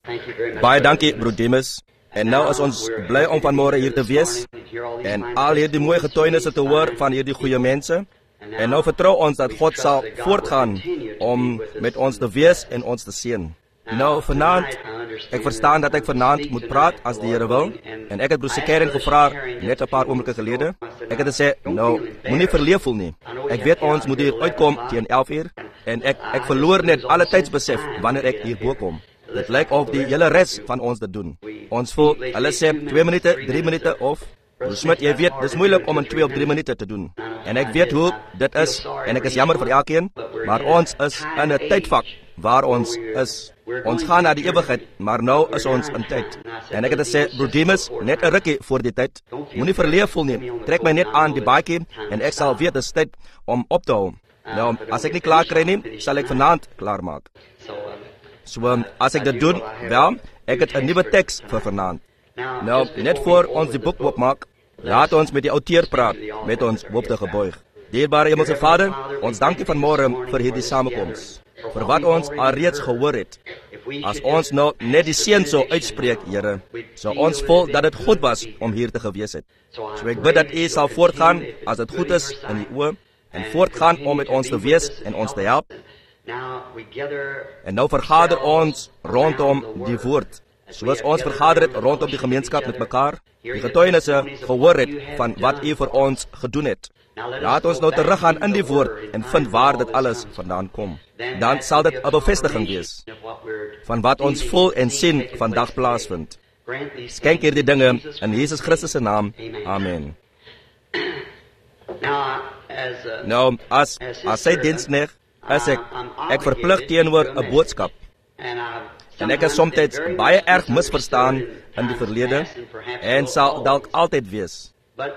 Baie dankie, broer Demis. En nou is ons bly om vanmôre hier te wees en al hierdie mooi getuienisse te hoor van hierdie goeie mense. En nou vertrou ons dat God sal voortgaan om met ons te wees en ons te seën. Nou vanaand, ek verstaan dat ek vanaand moet praat as die Here wil. En ek het broer Karen gevra net 'n paar oomblikke gelede. Ek het gesê, nou, moenie verleef voel nie. Ek weet ons moet hier uitkom teen 11:00 en ek verloor net alle tydsbesef wanneer ek hier bo kom. Dit lyk of die hele res van ons dit doen. Ons voel, hulle sê 2 minute, 3 minute of broer Smit, jy weet, dis moeilik om in 2 of 3 minute te doen. En ek weet hoe dit is en ek is jammer vir elkeen, maar ons is in 'n tydvak waar ons is. Ons gaan na die ewigheid, maar nou is ons in tyd. En ek het gesê, broer Demis, net 'n rukkie voor die tyd. Moenie verleef voel nie. Trek my net aan die baadjie en ek sal weet dis tyd om op te hou. Nou, as ek nie klaar kry nie, sal ek vanaand klaar maak. So, as ek dit doen, wel, ek het 'n nuwe teks vir vanaand. Nou, net voor ons die boek oopmaak, laat ons met die outeur praat, met ons hoofde gebuig. Dierbare Hemelse Vader, ons dank U vanmôre vir hierdie samekoms, vir wat ons alreeds gehoor het. As ons nou net die seën sou uitspreek, Here, sou ons voel dat dit goed was om hier te gewees het. So ek bid dat U sal voortgaan as dit goed is in U oë en voortgaan om met ons te wees en ons te help. En nou vergader ons rondom die woord, soos ons vergader het rondom die gemeenskap met mekaar, die getuienisse gehoor het van wat U vir ons gedoen het. Laat ons nou teruggaan in die woord en vind waar dit alles vandaan kom. Dan sal dit 'n bevestiging wees van wat ons voel en sien vandag plaasvind. Skenk hierdie dinge in Jesus Christus se naam. Amen. Nou, as sy diensneg, is ek verplig teenoor 'n boodskap. En ek is soms baie erg misverstaan in die verlede en sal dalk altyd wees.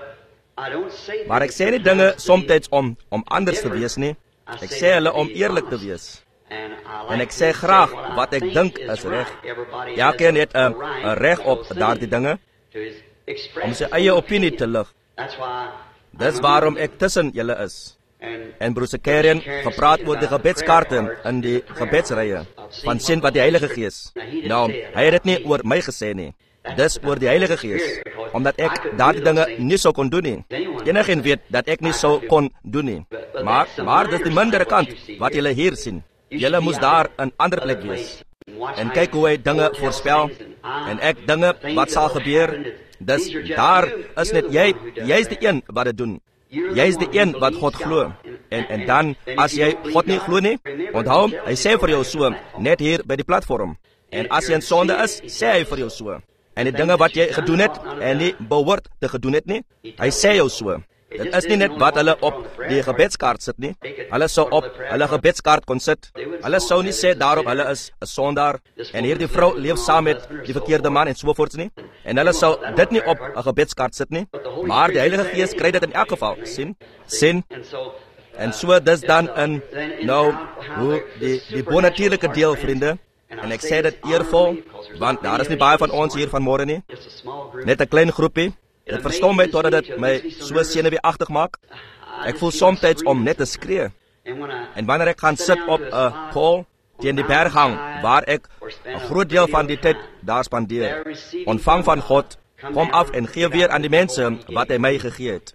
Maar ek sê nie dinge soms om anders te wees nie. Ek sê hulle om eerlik te wees. En ek sê graag wat ek dink is reg. Elkeen het 'n reg op daardie dinge om sy eie opinie te lig. Dis waarom ek tussen julle is. En broer Karen gepraat oor die gebedskaarte in die gebedsrye van sien wat die Heilige Gees. Nou, hy het dit nie oor my gesê nie. Dis oor die Heilige Gees, omdat ek daardie dinge nie sou kon doen nie. Enigeen weet dat ek nie sou kon doen nie. Maar dis die mindere kant wat julle hier sien. Julle moes daar 'n ander plek wees. En kyk hoe hy dinge voorspel en ek dinge wat sal gebeur. Dis daar is net jy's die een wat dit doen. Jy is die een wat God glo. En dan, as jy God nie glo nie, onthou, hy sê vir jou so, net hier by die platform. En as jy in sonde is, sê hy vir jou so. En die dinge wat jy gedoen het, en nie behoort te gedoen het nie, hy sê jou so. Dit is nie net wat hulle op die gebedskaart sit nie. Hulle sou op hulle gebedskaart kon sit. Hulle sou nie sê daarop hulle is 'n sondaar en hierdie vrou leef saam met die verkeerde man en so voorts nie. En hulle sou dit nie op 'n gebedskaart sit nie. Maar die Heilige Gees kry dit in elk geval. Sien? En so dis dan in nou hoe die bonatuurlike deel, vriende. En ek sê dit eervol, want daar is nie baie van ons hier vanmôre nie. Net 'n klein groepie. Dit verstom my totdat dit my so senuweeagtig maak. Ek voel soms om net te skree. En wanneer ek gaan sit op 'n call teen die berghang, waar ek 'n groot deel van die tyd daar spandeer, ontvang van God, kom af en gee weer aan die mense wat hy my gegee het.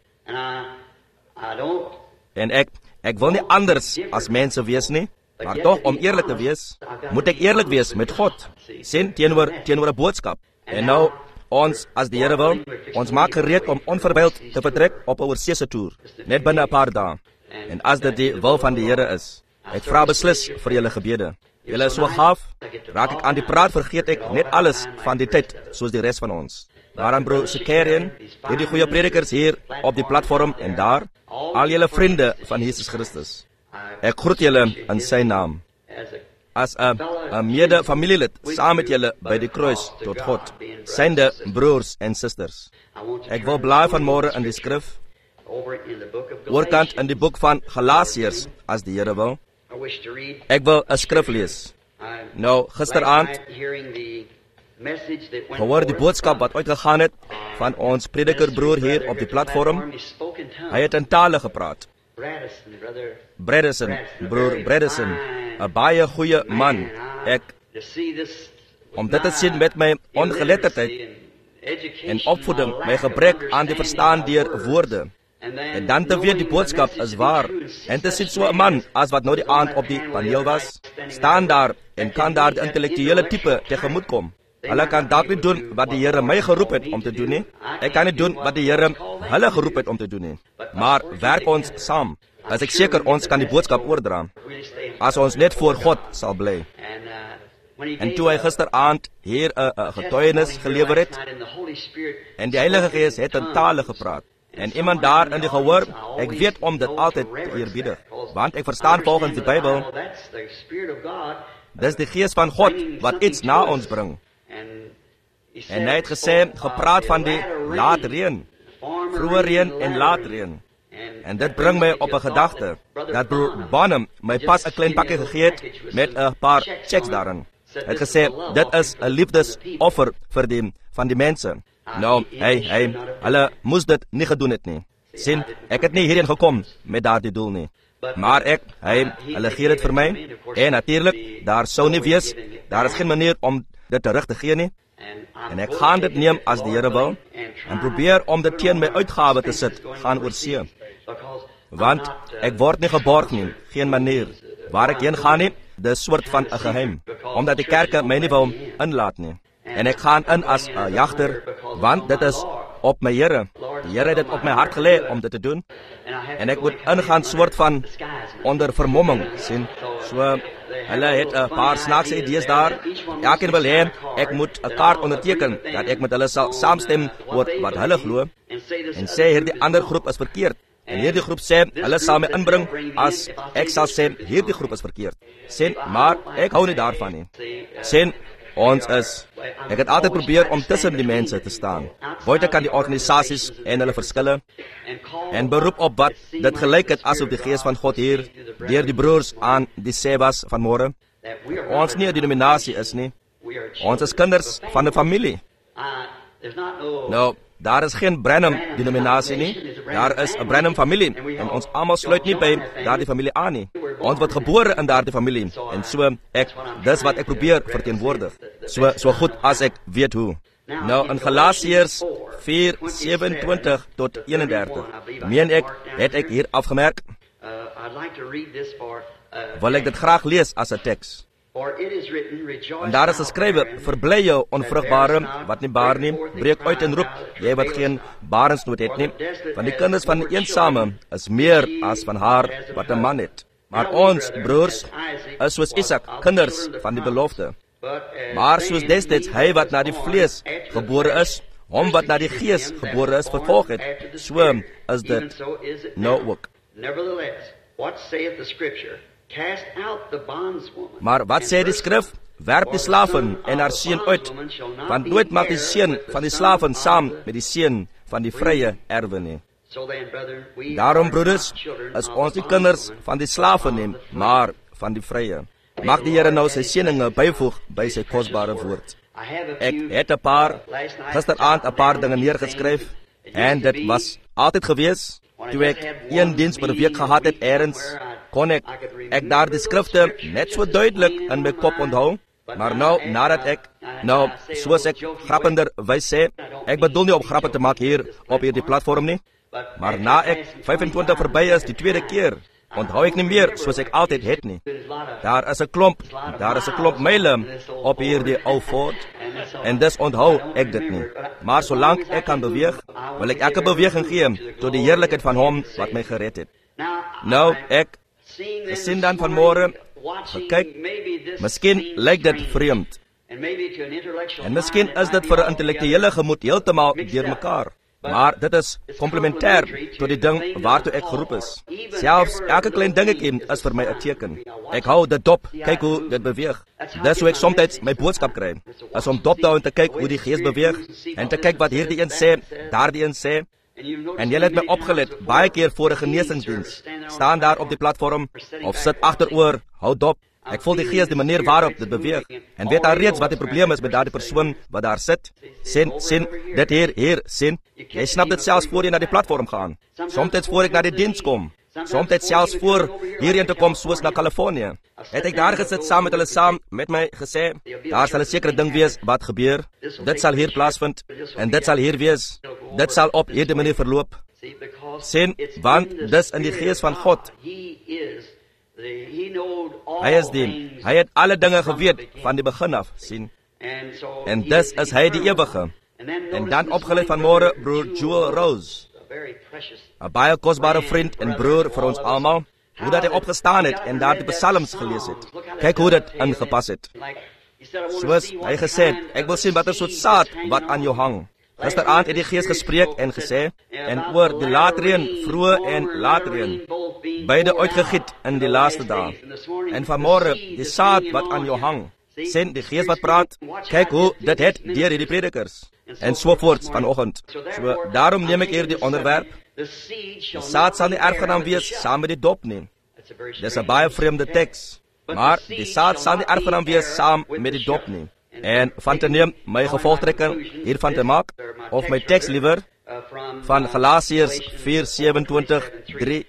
En ek wil nie anders as mense wees nie, maar tog om eerlik te wees, moet ek eerlik wees met God, sien teenoor 'n boodskap. En nou ons, as die Here wil, ons maak gereed om onverwyld te vertrek op 'n oorseese toer, net binne 'n paar dae. En as dit die wil van die Here is, ek vra beslis vir julle gebede. Julle is so gaaf, raak ek aan die praat, vergeet ek net alles van die tyd, soos die res van ons. Daaraan broer Sekerian, hierdie goeie predikers hier op die platform en daar, al julle vriende van Jesus Christus. Ek groet julle in sy naam. As 'n mede-familielid saam met julle by die kruis tot God, synde broers en susters. Ek wil blaai vanmôre in die skrif, oorkant in die boek van Galasiërs, as die Here wil. Ek wil 'n skrif lees. Nou, gisteraand gehoor die boodskap wat uitgegaan het van ons predikerbroer hier op die platform. Hy het in tale gepraat. Bredesen, broer Bredesen, 'n baie goeie man. om dit te sien met my ongeletterdheid en opvoeding, my gebrek aan die verstaan deur woorde. En dan te weet die boodskap is waar. En te sien so 'n man as wat nou die aand op die paneel was, staan daar en kan daar die intellektuele tipe tegemoet kom. Hulle kan dalk nie doen wat die Here my geroep het om te doen nie. Ek kan nie doen wat die Here hulle geroep het om te doen nie. Maar werk ons saam. As ek seker ons kan die boodskap oordra. As ons net voor God sal bly. En toe hy gisteraand hier 'n getuienis gelewer het, en die Heilige Gees het in tale gepraat. En iemand daar in die gehoor, ek weet om dit altyd te eerbiedig, want ek verstaan volgens die Bybel, dis die Gees van God wat iets na ons bring. En hy het gepraat van die laat reën, vroeë reën en laat reën. En dit bring my op 'n gedagte, dat broer Bonham my pas 'n klein pakkie gegee het met 'n paar checks daarin. Hy het gesê, dit is 'n liefdesoffer van die mense. Nou, hulle moes dit nie gedoen het nie. Sien, ek het nie hierheen gekom met daardie doel nie. Maar hulle gee dit vir my. En natuurlijk, daar sou nie wees, daar is geen manier om dit terug te gee nie. En ek gaan dit neem as die Here wil, en probeer om dit teen my uitgawe te sit, gaan oorsee. Want ek word nie geborg nie, geen manier. Waar ek heen gaan nie, dis soort van 'n geheim, omdat die kerke my nie wil inlaat nie. En ek gaan in as 'n jagter, want dit is op my Here. Die Here het dit op my hart gelê om dit te doen. En ek moet ingaan soort van onder vermomming, sien. So, hulle het 'n paar snaakse idees daar. Elkeen wil hê ek moet 'n kaart onderteken, dat ek met hulle sal saamstem oor wat hulle glo, en sê hierdie ander groep is verkeerd. En hierdie groep sê, hulle sal my inbring as ek sal sê, hierdie groep is verkeerd. Sien, maar ek hou nie daarvan nie. Sien, ek het altyd probeer om tussen die mense te staan. Buite kan die organisasies en hulle verskille, en beroep op wat dit gelyk het asof die Gees van God hier, deur die broers aan die sê was vanmôre, ons nie 'n denominasie is nie. Ons is kinders van 'n familie. Nou, daar is geen Branham denominasie nie. Daar is 'n Branham familie, en ons almal sluit nie by daardie familie aan nie. Ons word gebore in daardie familie, en so dis wat ek probeer verteenwoordig. So goed as ek weet hoe. Nou, in Galasiërs 4:27 tot 31, meen ek, het ek hier afgemerk, wil ek dit graag lees as 'n teks. En daar is geskrywe, verbly jou onvrugbare, wat nie baar nie, breek uit en roep, jy wat geen barensnood het nie, want die kinders van die eensame is meer as van haar wat 'n man het. Maar ons, broers, is soos Isak, kinders van die belofte. Maar soos destyds hy wat na die vlees gebore is, hom wat na die gees gebore is, vervolg het, so is dit nou ook. Maar wat sê die skrif? Werp die slaven en haar seun uit, want nooit mag die seun van die slaven saam met die seun van die vrye erwe nie. Daarom, broeders, is ons die kinders van die slaven nie, maar van die vrye. Mag die Here nou sy seëninge byvoeg by sy kosbare woord. Ek het gisteraand 'n paar dinge neergeskryf, en dit was altyd gewees, toe ek een diens per week gehad het eers, kon ek daar die skrifte net so duidelik in my kop onthou. Maar nou, nadat ek, soos ek grappenderwys sê, ek bedoel nie om grappe te maak hier op hierdie platform nie, maar na ek 25 verby is die tweede keer, onthou ek nie meer soos ek altyd het nie. Daar is 'n klomp myle op hierdie ou fort, en dus onthou ek dit nie. Maar solank ek kan beweeg, wil ek elke beweging gee tot die heerlikheid van hom wat my gered het. Nou, ek gesien dan vanmôre, gekyk, miskien lyk dit vreemd, en miskien is dit vir 'n intellektuele gemoed heeltemal deurmekaar. Maar dit is komplementêr tot die ding waartoe ek geroep is. Selfs elke klein dingetjie is vir my 'n teken. Ek hou dit dop, kyk hoe dit beweeg. Dis hoe ek soms my boodskap kry, is om dop te hou en te kyk hoe die gees beweeg, en te kyk wat hierdie een sê, daardie een sê. En jy het my opgelet, baie keer voor 'n genesingsdiens, staan daar op die platform, of sit agteroor, hou dop. Ek voel die gees die manier waarop dit beweeg, en weet al reeds wat die probleem is met daardie persoon wat daar sit. Sien, dit hier, sien. Jy snap dit selfs voor jy na die platform gaan. Soms voor ek na die diens kom, Soms selfs voor hierheen te kom soos na Californië. Het ek daar gesit saam met hulle saam met my gesê, daar sal 'n sekere ding wees wat gebeur. Dit sal hier plaasvind en dit sal hier wees. Dit sal op hierdie manier verloop. Sien, want dis in die gees van God. Hy het alle dinge geweet van die begin af, sien. En dis is hy die ewige. En dan opgelê vanmôre broer Joel Rose, 'n baie kosbare vriend en broer vir ons almal, hoe dat hy opgestaan het en daar die psalms gelees het. Kyk hoe dit ingepas het. Soos hy gesê het, ek wil sien watter soort saad wat aan jou hang. Gisteraand het die Gees gespreek en gesê, en oor die laatreën, vroeë en laatreën, beide uitgegiet in die laaste dae. En vanmôre, die saad wat aan jou hang, sien die Gees wat praat, kyk hoe dit het deur hierdie predikers, en sovoorts vanoggend. So, daarom neem ek hier die onderwerp, die saad sal nie erfgenaam wees saam met die dop nie. Dis 'n baie vreemde teks, maar die saad sal nie erfgenaam wees saam met die dop nie. En van te neem, my gevolgtrekking hiervan te maak, of my teks liewer, van Galasiërs 4:27-3.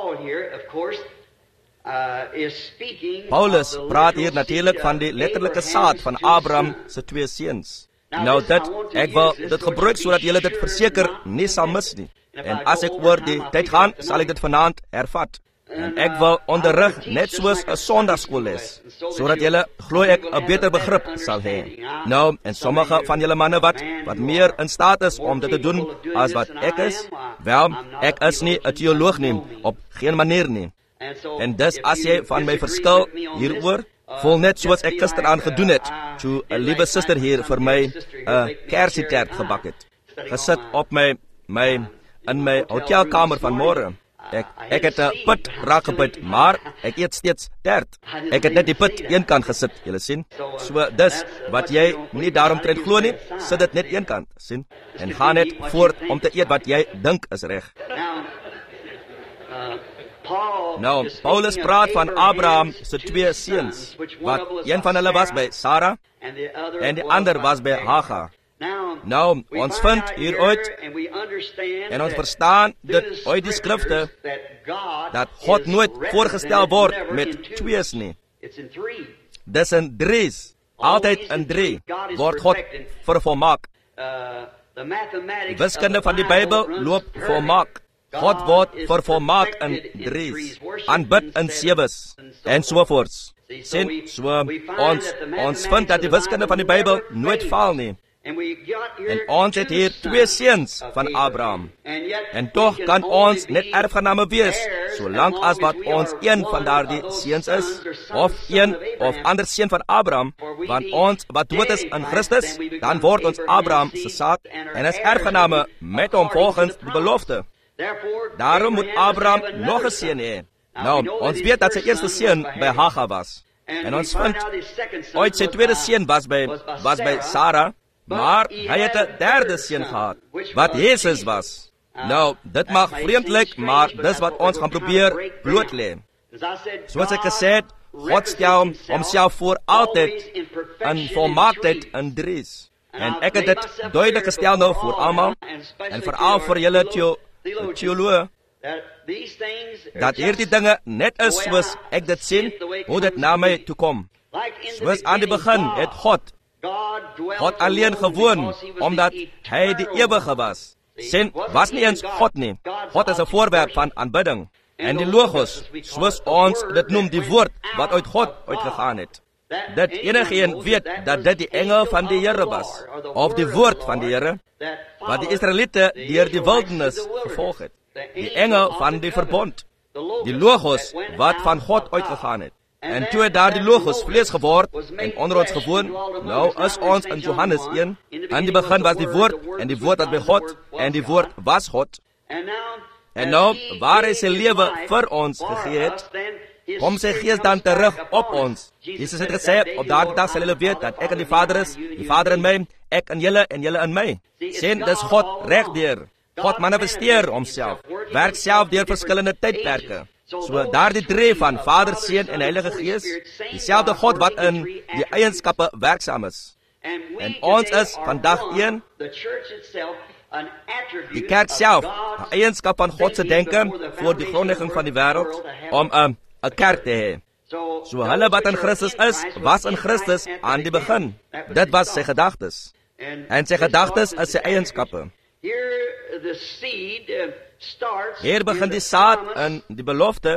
Paulus praat hier natuurlik van die letterlike saad van Abraham se 2 seuns. Nou ek wil dit gebruik sodat julle dit verseker nie sal mis nie. En as ek oor die tyd gaan, sal ek dit vanaand hervat. En ek wil onderrig net soos 'n sondagskoolles, sodat julle, glo ek, 'n beter begrip sal hê. Nou, en sommige van julle manne wat meer in staat is om dit te doen as wat ek is, wel, ek is nie 'n teoloog nie, op geen manier nie. En dus as jy van my verskil hieroor, voel net soos ek gisteraand gedoen het, toe 'n liewe suster hier vir my 'n kersietert gebak het. Gesit op in my hotelkamer vanmôre. Ek het 'n put raak gepit, maar ek eet steeds tert. Ek het net die put een kant gesit, julle sien. So dis wat jy nie daaromtrent glo nie, sit dit net een kant, sien. En gaan net voort om te eet wat jy dink is reg. Nou, Paulus praat van Abraham se 2 seuns, wat een van hulle was by Sarah en die ander was by Hagar. Nou, ons vind hieruit en ons verstaan dit uit die skrifte dat God nooit voorgestel word met 2's nie. Dis in 3's. Altyd in 3 word God vervolmaak. Die wiskunde van die Bybel loop volmaak. God word vervolmaak in 3's. Aanbid in 7's en sovoorts. Sien, so ons vind dat die wiskunde van die Bybel nooit faal nie. En ons het hier 2 seuns van Abraham. En tog kan ons net erfgename wees, solank as wat ons een van daardie seuns is, of een of ander seun van Abraham, want ons wat dood is in Christus, dan word ons Abraham se saad, en is erfgename met hom volgens die belofte. Daarom moet Abraham nog 'n seun hê. Nou, ons weet dat sy eerste seun by Hagar was. En ons vind ooit sy tweede seun was by Sarah, maar hy het 'n derde seun gehad, wat Jesus was. Nou, dit mag vreemd lyk, maar dis wat ons gaan probeer bloot lê. Soos ek gesê het, God stel homself voor altyd in volmaaktheid in 3's. En ek het dit duidelik gestel nou vir almal, en veral vir julle teoloë, dat hierdie dinge net is soos ek dit sien, hoe dit na my toe kom. Soos aan die begin het God alleen gewoon, omdat hy die ewige was. Sien, was nie eens God nie. God is 'n voorwerp van aanbidding. En die Logos, soos ons dit noem, die woord wat uit God uitgegaan het. Dat enigeen weet dat dit die engel van die Here was, of die woord van die Here, wat die Israeliete deur die wildernis gevolg het. Die engel van die verbond. Die Logos wat van God uitgegaan het. En toe het daar die Logos vlees geword en onder ons gewoon. Nou is ons in Johannes 1. In die begin was die woord, en die woord was by God, en die woord was God. En nou, waar hy sy lewe vir ons gegee het, kom sy gees dan terug op ons. Jesus het gesê, op daardie dag sal julle weet dat ek in die Vader is, die Vader in my, ek in julle en julle in my. Sien, dis God regdeur. God manifesteer homself, werk self deur verskillende tydperke. So daardie 3 van Vader, Seun en Heilige Gees, dieselfde God wat in die eienskappe werksaam is. En ons is vandag een, Die kerk self, 'n eienskap van God se denke voor die grondlegging van die wêreld, om 'n kerk te hê. So hulle wat in Christus is, was in Christus aan die begin. Dit was sy gedagtes. En sy gedagtes is sy eienskappe. Hier begin die saad in die belofte.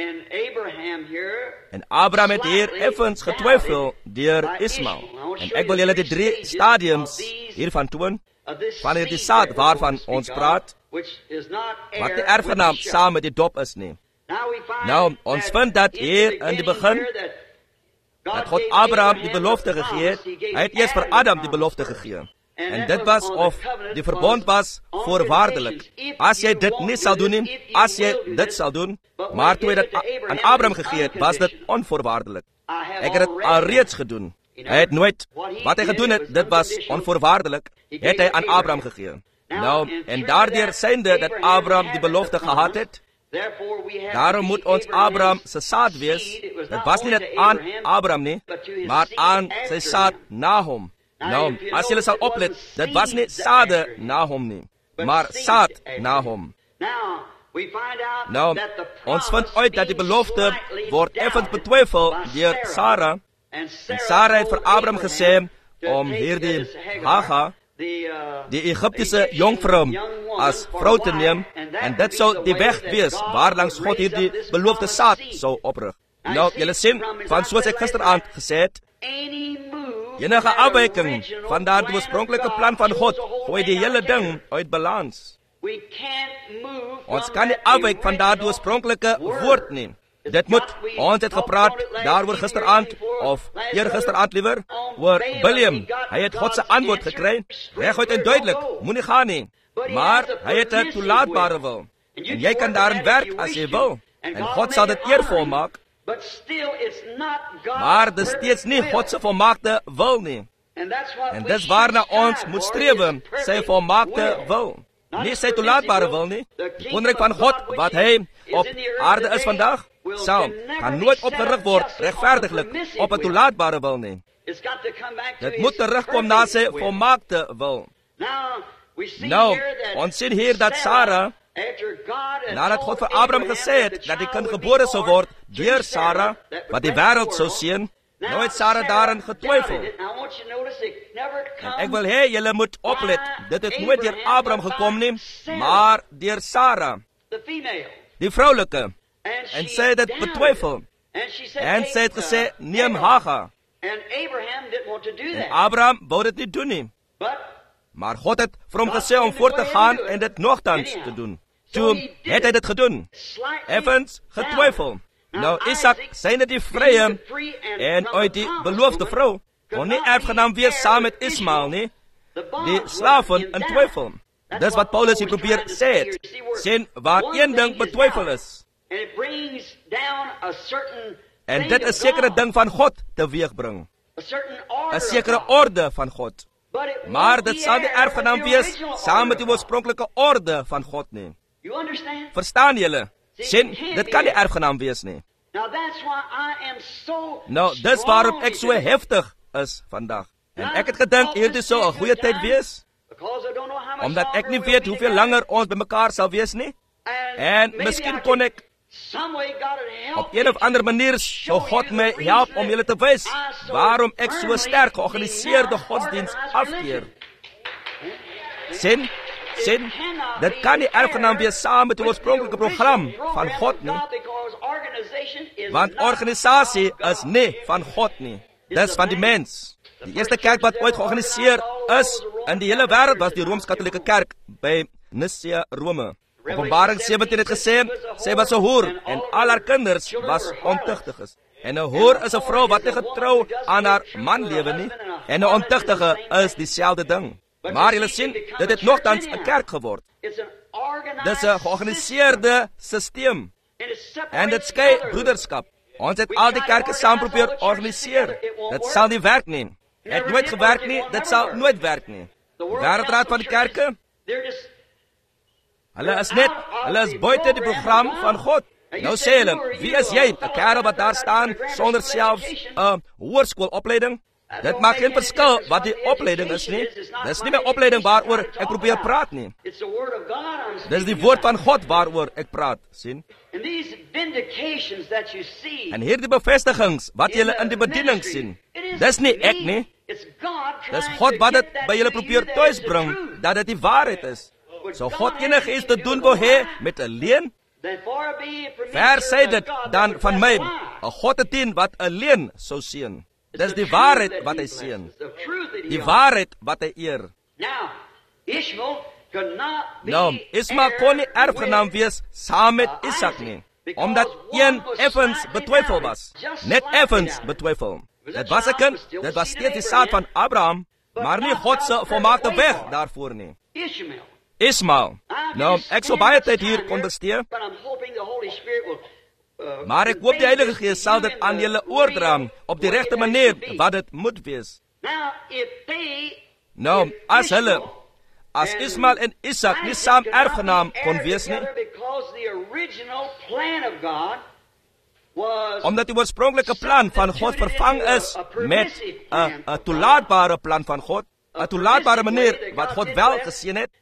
En Abraham het hier effens getwyfel deur Ismael. En ek wil julle die 3 stadiums hiervan toon, van die saad waarvan ons praat, wat die erfgenaam saam met die dop is nie. Nou, ons vind dat hier in die begin, dat God Abraham die belofte gegee het, hy het eers vir Adam die belofte gegee. En dit was of die verbond was voorwaardelik. As jy dit nie sal doen nie, as jy dit sal doen, maar toe hy dit aan Abraham gegee het, was dit onvoorwaardelik. Ek het dit alreeds gedoen. Hy het nooit, wat hy gedoen het, dit was onvoorwaardelik, het hy aan Abraham gegee. Nou, en daardeur synde dat Abraham die belofte gehad het, daarom moet ons Abraham se saad wees. Dit was nie net aan Abraham nie, maar aan sy saad na hom. Nou, as julle sal oplet, dit was nie sade na hom nie, maar saad na hom. Nou, ons vind uit dat die belofte word effens betwyfel deur Sarah. En Sarah het vir Abraham gesê om hierdie Hagar, die Egiptiese jongvrou, as vrou te neem, en dit sou die weg wees waarlangs God hierdie beloofde saad sou oprig. Nou, julle sien, van soos ek gisteraand gesê het, enige afwyking van daardie oorspronklike plan van God, gooi die hele ding uit balans. Ons kan nie afwyk van daardie oorspronklike woord nie. Dit moet, ons het gepraat daaroor gisteraand, of eergisteraand liewer, oor William. Hy het God se antwoord gekry, reguit en duidelik, moenie gaan nie. Maar hy het 'n toelaatbare wil. En jy kan daarin werk as jy wil. En God sal dit eervol maak. Maar dit is steeds nie God se volmaakte wil nie. En dis waarna ons moet strewe, sy volmaakte wil. Nie sy toelaatbare wil nie. Die koninkryk van God, wat hy op aarde is vandag, kan nooit opgerig word, regverdiglik, op 'n toelaatbare wil nie. Dit moet terugkom na sy volmaakte wil. Nou, ons sien hier dat Sarah, nadat God vir Abraham gesê het, dat die kind gebore sou word, deur Sarah, wat die wêreld sou seën, nou het Sarah daarin getwyfel. En ek wil hê, julle moet oplet, dit het nooit deur Abraham gekom nie, maar deur Sarah, die vroulike. En sy het dit betwyfel. En sy het gesê, neem Hagar. En Abraham wou dit nie doen nie. Maar God het vir hom gesê om voort te gaan en dit nogtans te doen. Toe het hy dit gedoen. Effens getwyfel. Nou Isak, syne die vrye en uit die beloofde vrou, kon nie erfgenaam wees saam met Ismael nie. Die slaven in twyfel. Dis wat Paulus hier probeer sê het. Sien, waar een ding betwyfel is, en dit 'n sekere ding van God teweegbring, 'n sekere orde van God. Maar dit sal nie erfgenaam wees saam met die oorspronklike orde van God nie. Verstaan julle? Sien, dit kan nie erfgenaam wees nie. Nou, dis waarom ek so heftig is vandag. En ek het gedink hierdie sou 'n goeie tyd wees, omdat ek nie weet hoeveel langer ons by mekaar sal wees nie. En miskien kon ek op een of ander manier sou God my help om julle te wys waarom ek so sterk georganiseerde godsdiens afkeer. Sien, dit kan nie erfgenaam wees saam met die oorspronklike program van God nie. Want organisasie is nie van God nie. Dis van die mens. Die eerste kerk wat ooit georganiseer is in die hele wêreld was die Rooms-Katolieke kerk by Nicea, Rome. Openbaring 17 het gesê, sy was 'n hoer en al haar kinders was ontuchtiges. En 'n hoer is 'n vrou wat nie getrou aan haar man lewe nie, en 'n ontuchtige is dieselfde ding. Maar julle sien, dit het nogtans 'n kerk geword. Dis 'n georganiseerde stelsel. En dit skei broederskap. Ons het al die kerke saam probeer organiseer. Dit sal nie werk nie. Het nooit gewerk nie, dit sal nooit werk nie. Die wêreldraad van die kerke, hulle is buite die program van God. Nou sê hulle, wie is jy? 'n Kerel wat daar staan sonder selfs 'n hoërskoolopleiding? Dit maak geen verskil wat die opleiding is nie. Dis nie my opleiding waaroor ek probeer praat nie. Dis die woord van God waaroor ek praat, sien? En hierdie bevestigings wat julle in die bediening sien, dis nie ek nie. Dis God wat dit by julle probeer tuisbring, dat dit die waarheid is. So God enige iets te doen wil hê met 'n leuen, ver sy dit dan van my, 'n God te dien wat 'n leuen sou seën. Dis die waarheid wat hy seën. Die waarheid wat hy eer. Nou, Ismael kon nie erfgenaam wees saam met Isak nie, omdat een effens betwyfel was. Net effens betwyfel. Dit was 'n kind, dit was steeds die saad van Abraham, maar nie God se volmaakte weg daarvoor nie. Ismael. Nou, ek sou baie tyd hier kon bestee, maar ek hoop die Heilige Gees sal dit aan julle oordra op die regte manier wat dit moet wees. Nou, as Ismael en Isak nie saam erfgenaam kon wees nie, omdat die oorspronklike plan van God vervang is met 'n toelaatbare plan van God, 'n toelaatbare manier wat God wel geseën het,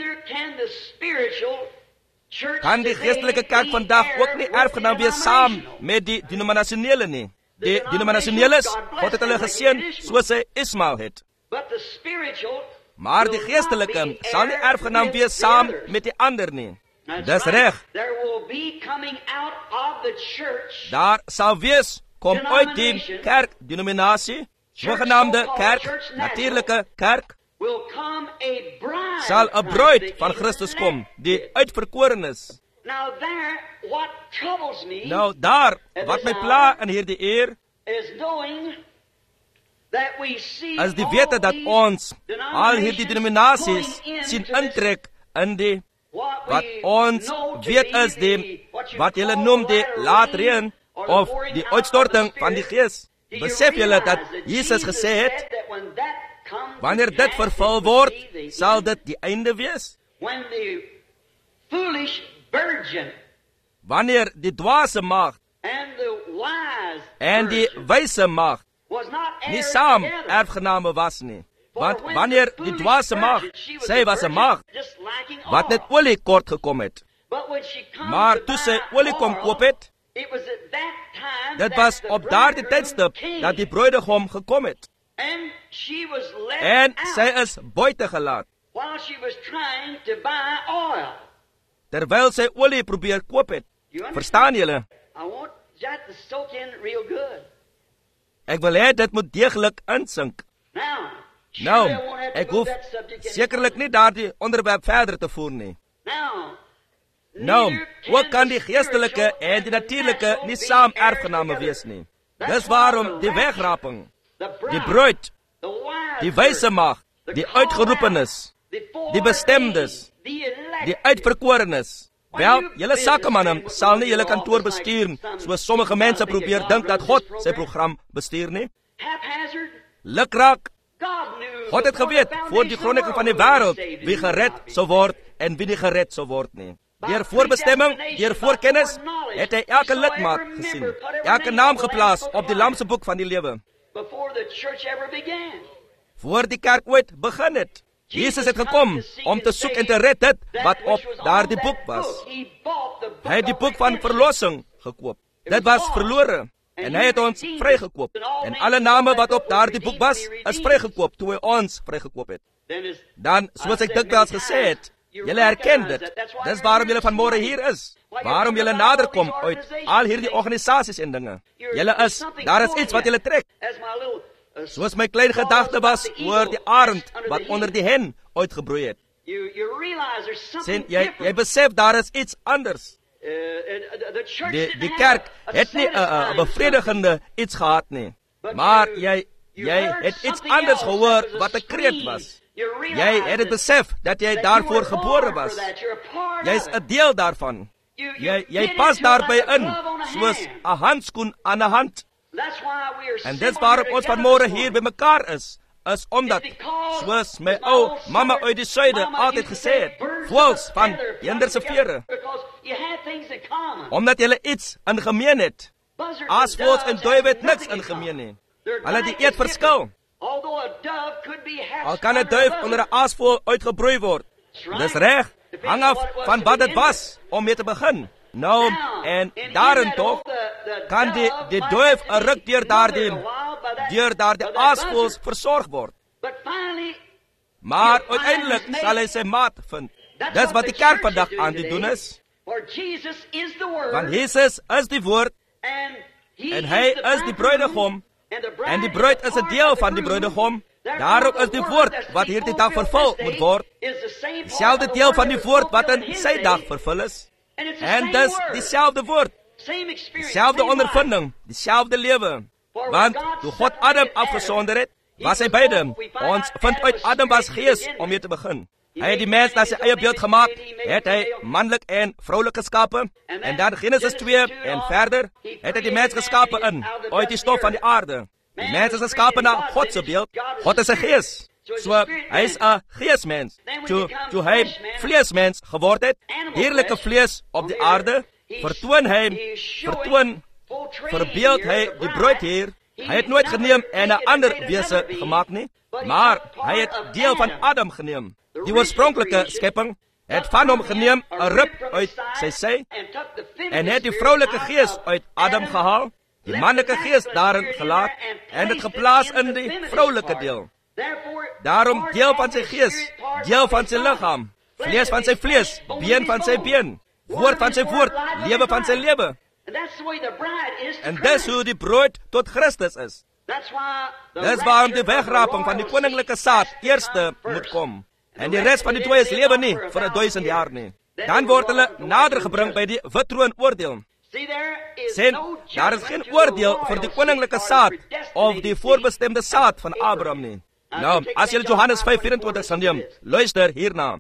kan die geestelike kerk vandag ook nie erfgenaam wees saam met die denominasionele nie. Die denominasioneles, God het hulle geseën soos hy Ismael het. Maar die geestelike sal nie erfgenaam wees saam met die ander nie. Dis reg. Daar sal wees, kom uit die kerk, denominasie, sogenaamde kerk, natuurlike kerk, sal 'n bruid van Christus kom, die uitverkorenes. Nou daar, wat my pla in hierdie eer, is die wete dat ons al hierdie denominasies sien intrek in die, wat ons weet is die, wat julle noem die laatreën, of die uitstorting van die Gees. Besef julle dat Jesus gesê het, wanneer dit vervul word, sal dit die einde wees? Wanneer die dwaase maagd en die wyse maagd nie saam erfgename was nie. Want wanneer die dwaase maagd, sy was 'n maagd wat net olie kort gekom het, maar toe sy olie kom koop het, dit was op daardie tydstip dat die bruidegom gekom het. En sy is buite gelaat, terwyl sy olie probeer koop het. Verstaan julle? Ek wil hê dit moet deeglik insink. Nou, ek hoef sekerlik nie daardie onderwerp verder te voer nie. Nou, hoe kan die geestelike en die natuurlike nie saam erfgename wees nie? Dis waarom die wegraping, die bruid, die wyse maagd, die uitgeroepenes, die bestemdes, die uitverkorenes. Wel, julle sakemanne sal nie julle kantoor bestuur, soos sommige mense probeer dink dat God sy program bestuur nie. Lukraak, God het geweet, voor die grondlegging van die wêreld, wie gered sou word en wie nie gered sou word nie. Deur voorbestemming, deur voorkennis, het hy elke lidmaat gesien, elke naam geplaas op die lam se boek van die lewe. Voor die kerk ooit begin het. Jesus het gekom om te soek en te red dit wat op daardie boek was. Hy het die boek van verlossing gekoop. Dit was verlore en hy het ons vrygekoop. En alle name wat op daardie boek was, is vrygekoop toe hy ons vrygekoop het. Dan, soos ek dikwels gesê het, julle herken dit. Dis waarom julle vanmôre hier is. Waarom julle nader kom uit al hierdie organisasies en dinge. Julle is, daar is iets wat julle trek. Soos my klein gedagte was oor die arend wat onder die hen uitgebroei het. Sien, jy besef daar is iets anders. Die kerk het nie 'n bevredigende iets gehad nie. Maar jy het iets anders gehoor wat 'n kreet was. Jy het dit besef dat jy daarvoor gebore was. Jy's 'n deel daarvan. Jy pas daarby in, soos 'n handskoen aan 'n hand. En dis waarom ons vanmôre hier by mekaar is omdat, soos my ou mamma uit die suide altyd gesê het, voels van jenderse vere. Omdat julle iets in gemeen het. Aasvoëls en duwe het niks in gemeen nie. Hulle het die eetverskil. Al kan 'n duif onder 'n aasvoël uitgebroei word. Dis reg, hang af van wat dit was om mee te begin. Nou, en daarin tog kan die duif 'n ruk deur daardie aasvoëls versorg word. Maar uiteindelik sal hy sy maat vind. Dis wat die kerk vandag aan te doen is. Want Jesus is die woord en hy is die bruidegom en die bruid is 'n deel van die bruidegom. Daarom is die woord wat hierdie dag vervul moet word dieselfde deel van die woord wat in sy dag vervul is. En dis dieselfde woord, dieselfde ondervinding, dieselfde lewe. Want toe God Adam afgesonder het, was hy beide. Ons vind uit Adam was gees om mee te begin. Hy het die mens na sy eie beeld gemaak, het hy manlik en vroulik geskape, en dan Genesis 2 en verder, het hy die mens geskape uit die stof van die aarde. Die mens is geskape na God se beeld. God is 'n gees. So, hy is 'n geesmens. Toe hy vleesmens geword het, dierlike vlees op die aarde, verbeeld hy die bruid hier. Hy het nooit geneem en 'n ander wese gemaak nie, maar hy het deel van Adam geneem. Die oorspronklike skepping het van hom geneem 'n rib uit sy sy en het die vroulike gees uit Adam gehaal, die manlike gees daarin gelaat en dit geplaas in die vroulike deel. Daarom deel van sy gees, deel van sy liggaam, vlees van sy vlees, been van sy been, woord van sy woord, lewe van sy lewe. En dis hoe die bruid tot Christus is. Dis waarom die wegraping van die koninklike saad eerste moet kom. En die res van die dooies lewe nie vir 1000 jaar nie. Dan word hulle nader gebring by die wit troon oordeel. Sien, daar is geen oordeel vir die koninklike saad of die voorbestemde saad van Abraham nie. Nou, as jy Johannes 5:24 sal neem, luister hierna.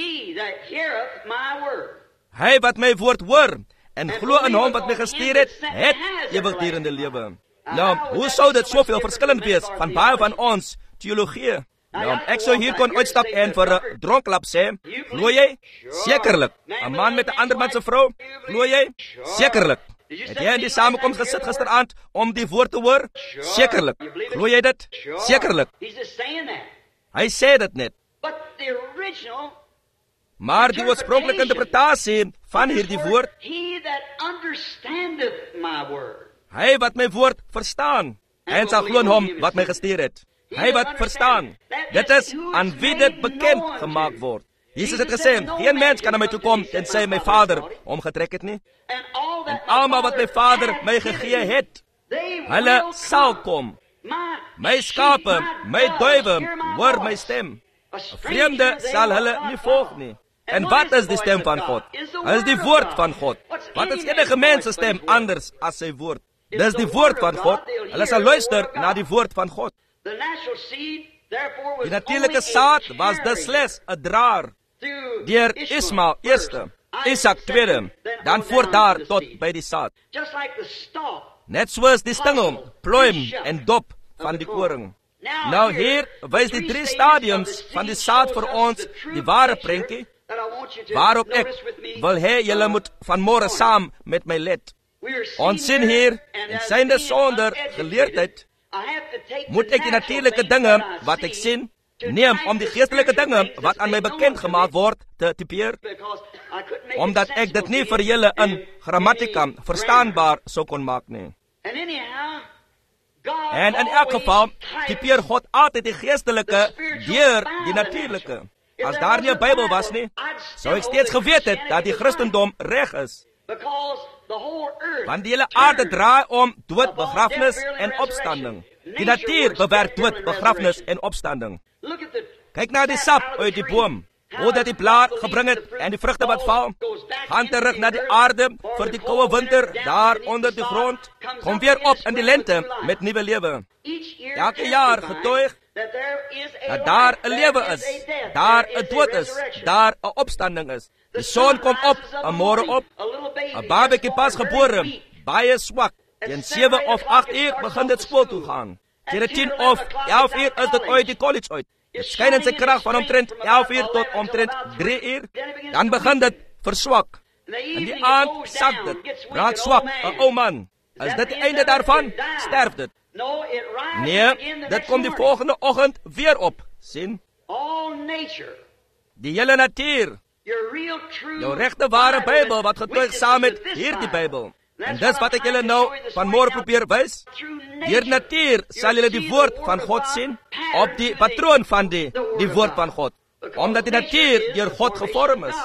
Hy wat my woord hoor en glo in hom wat my gestuur het ewigdurende lewe. Nou, hoe sou dit soveel verskillend wees van baie van ons teologie? Nou, ek sou hier kon uitstap en vir 'n dronklap sê, glo jy? Sekerlik. 'n Man met 'n ander man se vrou, glo jy? Sekerlik. Het jy in die samekoms gesit gisteraand om die woord te hoor? Sekerlik. Glo jy dit? Sekerlik. Hy sê dit net. Maar die oorspronklike interpretasie van hierdie woord, hy wat my woord verstaan en sal glo in hom wat my gestuur het. Hy wat verstaan. Dit is aan wie dit bekend gemaak word. Jesus het gesê, geen mens kan na my toe kom tensy my Vader hom getrek het nie. En almal wat my Vader my gegee het, hulle sal kom. My skape, my duwe, hoor my stem. 'n Vreemde sal hulle nie volg nie. En wat is die stem van God? Dit is die woord van God. Wat is enige mens se stem anders as sy woord? Dis die woord van God. Hulle sal luister na die woord van God. Die natuurlike saad was dus slegs 'n draer deur Ismael eerste, Isak tweede, dan voort daar tot by die saad. Net soos die stingel, pluim en dop van die koring. Nou hier wys die 3 stadiums van die saad vir ons die ware prentjie, waarop ek wil hê julle moet vanmôre saam met my let. Ons sien hier, en synde sonder geleerdheid, moet ek die natuurlike dinge wat ek sien, neem om die geestelike dinge wat aan my bekend gemaak word te typeer, omdat ek dit nie vir julle in grammatika verstaanbaar sou kon maak nie. En in elk geval typeer God altyd die geestelike deur die natuurlike. As daar nie 'n Bybel was nie, sou ek steeds geweet het dat die Christendom reg is. Want die hele aarde draai om dood, begrafnis en opstanding. Die natuur bewerk dood, begrafnis en opstanding. Kyk na die sap uit die boom, hoe dat die blaar gebring het en die vrugte wat val, gaan terug na die aarde vir die koue winter daar onder die grond, kom weer op in die lente met nuwe lewe. Elke jaar getuig dat daar 'n lewe is, daar 'n dood is, daar 'n opstanding is. Die son kom op, 'n môre op, 'n babatjie pas gebore, baie swak. Teen 7 of 8 uur begin dit skool toe gaan. Teen 10 of 11 uur is dit uit die college uit. Dit skyn in sy krag van omtrent 11 uur tot omtrent 3 uur. Dan begin dit verswak. In die aand sak dit, raak swak, 'n ou man. As dit die einde daarvan, sterf dit. Nee, dit kom die volgende oggend weer op. Sien? Die hele natuur. Jou regte ware Bybel wat getuig saam met hierdie Bybel. En dis wat ek julle nou vanmôre probeer wys. Deur natuur sal julle die woord van God sien op die patroon van die woord van God. Omdat die natuur deur God gevorm is.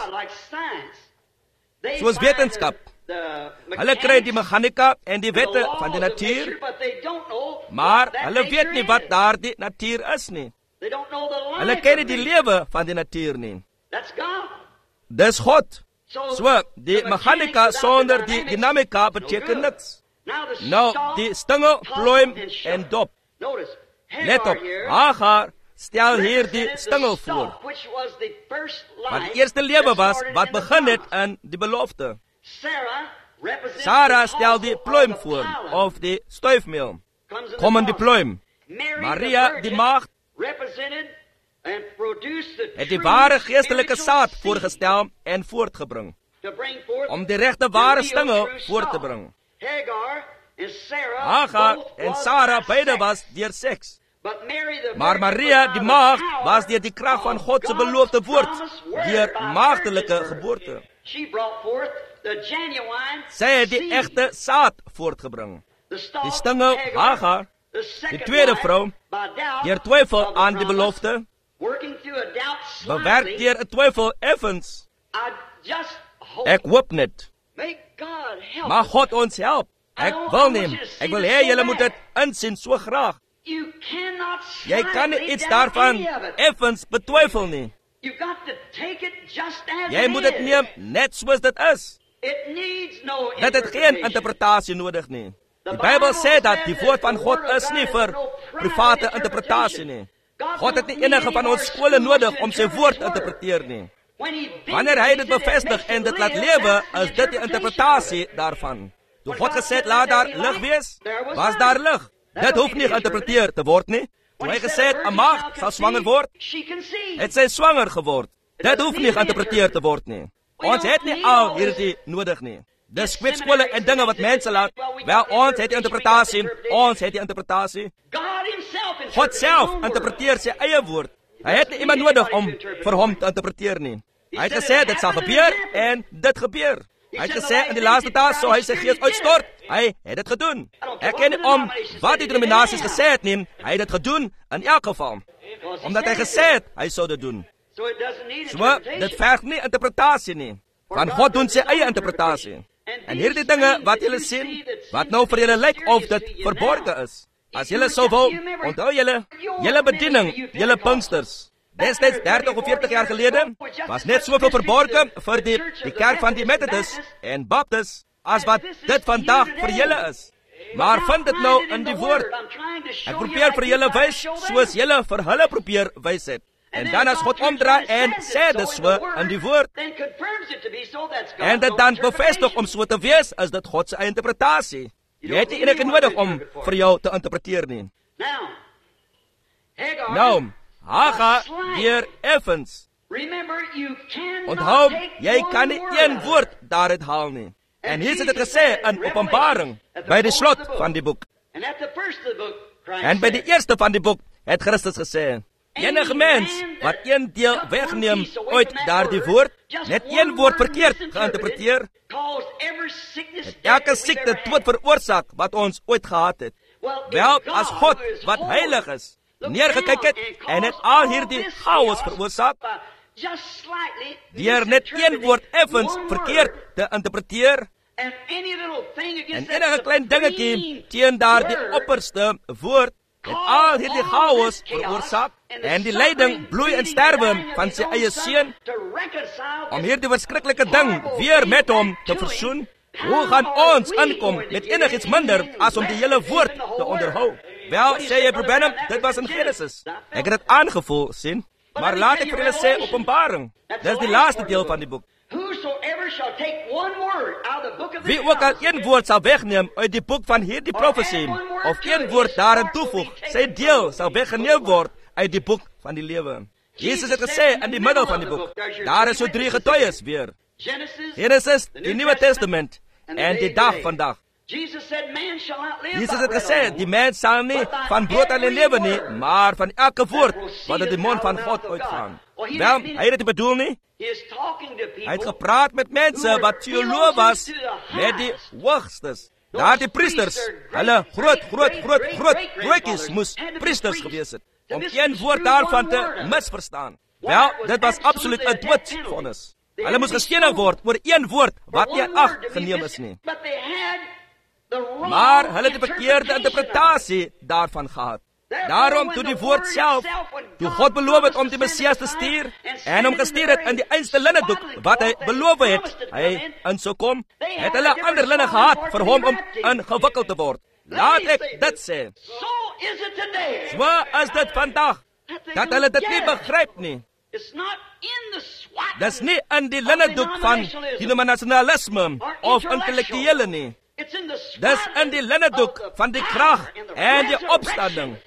Soos wetenskap. Hulle kry die mechanika en die wette van die natuur, maar hulle weet nie wat daardie natuur is nie. Hulle ken nie die lewe van die natuur nie. Dis God. So, die mechanika sonder die dinamika beteken niks. Nou, die stingel, pluim en dop. Let op, Hagar stel hier die stingel voor. Wat die eerste lewe was, wat begin het in die belofte. Sarah stel die pluim voor, of die stuifmeel. Kom in die pluim. Maria, die maagd, het die ware geestelike saad voorgestel en voortgebring. Om die regte ware stingel voort te bring. Hagar en Sarah beide was deur seks. Maar Maria, die maagd, was deur die krag van God se beloofde woord, deur maagdelike geboorte. Sy het die egte saad voortgebring. Die stingel, Hagar, die tweede vrou, deur twyfel aan die belofte, bewerk deur 'n twyfel effens. Ek hoop net. Mag God ons help. Ek wil hê julle moet dit insien so graag. Jy kan nie iets daarvan effens betwyfel nie. Jy moet dit neem net soos dit is. Dit het geen interpretasie nodig nie. Die Bybel sê dat die woord van God is nie vir private interpretasie nie. God het nie enige van ons skole nodig om sy woord te interpreteer nie. Wanneer hy dit bevestig en dit laat lewe, is dit die interpretasie daarvan. Toe God gesê het, laat daar lig wees, was daar lig. Dit hoef nie geïnterpreteer te word nie. Toe hy gesê het, 'n maagd sal swanger word, het sy swanger geword. Dit hoef nie geïnterpreteer te word nie. Ons het nie al hierdie nodig nie. Dis kweekskole en dinge wat mense laat. Wel, ons het die interpretasie. God self interpreteer sy eie woord. Hy het nie iemand nodig om vir hom te interpreteer nie. Hy het gesê, dit sal gebeur, en dit gebeur. Hy het gesê, in die laaste dae sou hy sy gees uitstort. Hy het dit gedoen. Ek ken nie om wat die denominasies gesê het nie. Hy het dit gedoen, in elk geval. Omdat hy gesê het, hy sou dit doen. So, dit verg nie interpretasie nie. Want God doen sy eie interpretasie. En hierdie dinge wat julle sien, wat nou vir julle lyk of dit verborge is. As julle sou wil, onthou julle bediening, julle Pinksters. Destyds 30 of 40 jaar gelede, was net soveel verborge vir die kerk van die Methodist en Baptist, as wat dit vandag vir julle is. Maar vind dit nou in die woord. Ek probeer vir julle wys, soos julle vir hulle probeer wys het. En dan as God omdraai en sê dit so in die woord, en dit dan bevestig om so te wees, is dit God se interpretasie. Jy het nie enige nodig om vir jou te interpreteer nie. Nou, Hagar deur effens. Onthou, jy kan nie een woord daaruit haal nie. En hier sit dit gesê in Openbaring, by die slot van die boek. En by die eerste van die boek het Christus gesê, enige mens wat een deel wegneem uit daardie woord, net een woord verkeerd geïnterpreteer, het elke siekte dood veroorsaak wat ons ooit gehad het. Wel, as God wat heilig is, neergekyk het en het al hierdie chaos veroorsaak, deur net een woord effens verkeerd te interpreteer, en enige klein dingetjie teen daardie opperste woord, het al hierdie chaos veroorsaak, en die lyding, bloei en sterwe van sy eie seun, om hierdie verskriklike ding weer met hom te versoen. Hoe gaan ons inkom met enigiets minder as om die hele woord te onderhou? Wel, sê jy, Broer Branham, dit was in Genesis. Ek het dit aangevoel, sien. Maar laat ek vir julle sê, Openbaring. Dit is die laaste deel van die boek. Wie ook al een woord sal wegneem uit die boek van hierdie profesie, of een woord daarin toevoeg, sy deel sal weggeneem word uit die boek van die lewe. Jesus het gesê in die middel van die boek, daar is so 3 getuies weer. Genesis, die Nuwe Testament, en die dag vandag. Jesus het gesê, die mens sal nie van brood alleen lewe nie, maar van elke woord wat uit die mond van God uitgaan. Wel, hy het dit bedoel nie. Hy het gepraat met mense wat teoloog was, met die hoogstes. Daar die priesters, hulle grootjies moes priesters gewees het, om een woord daarvan te misverstaan. Wel, dit was absoluut 'n doodvonnis. Hulle moes gestenig word oor een woord wat nie in ag geneem is nie. Maar hulle het die verkeerde interpretasie daarvan gehad. Daarom, toe die woord self, toe God beloof het om die Messias te stuur, en hom gestuur het in die einste linnedoek, wat hy beloof het, hy in sou kom, het hulle ander linne gehad vir hom om ingewikkeld te word. Laat ek dit sê. So is dit vandag, dat hulle dit nie begryp nie. Dis nie in die linnedoek van denominasionalisme of intellektuele nie. Dis in die linnedoek van die krag en die opstanding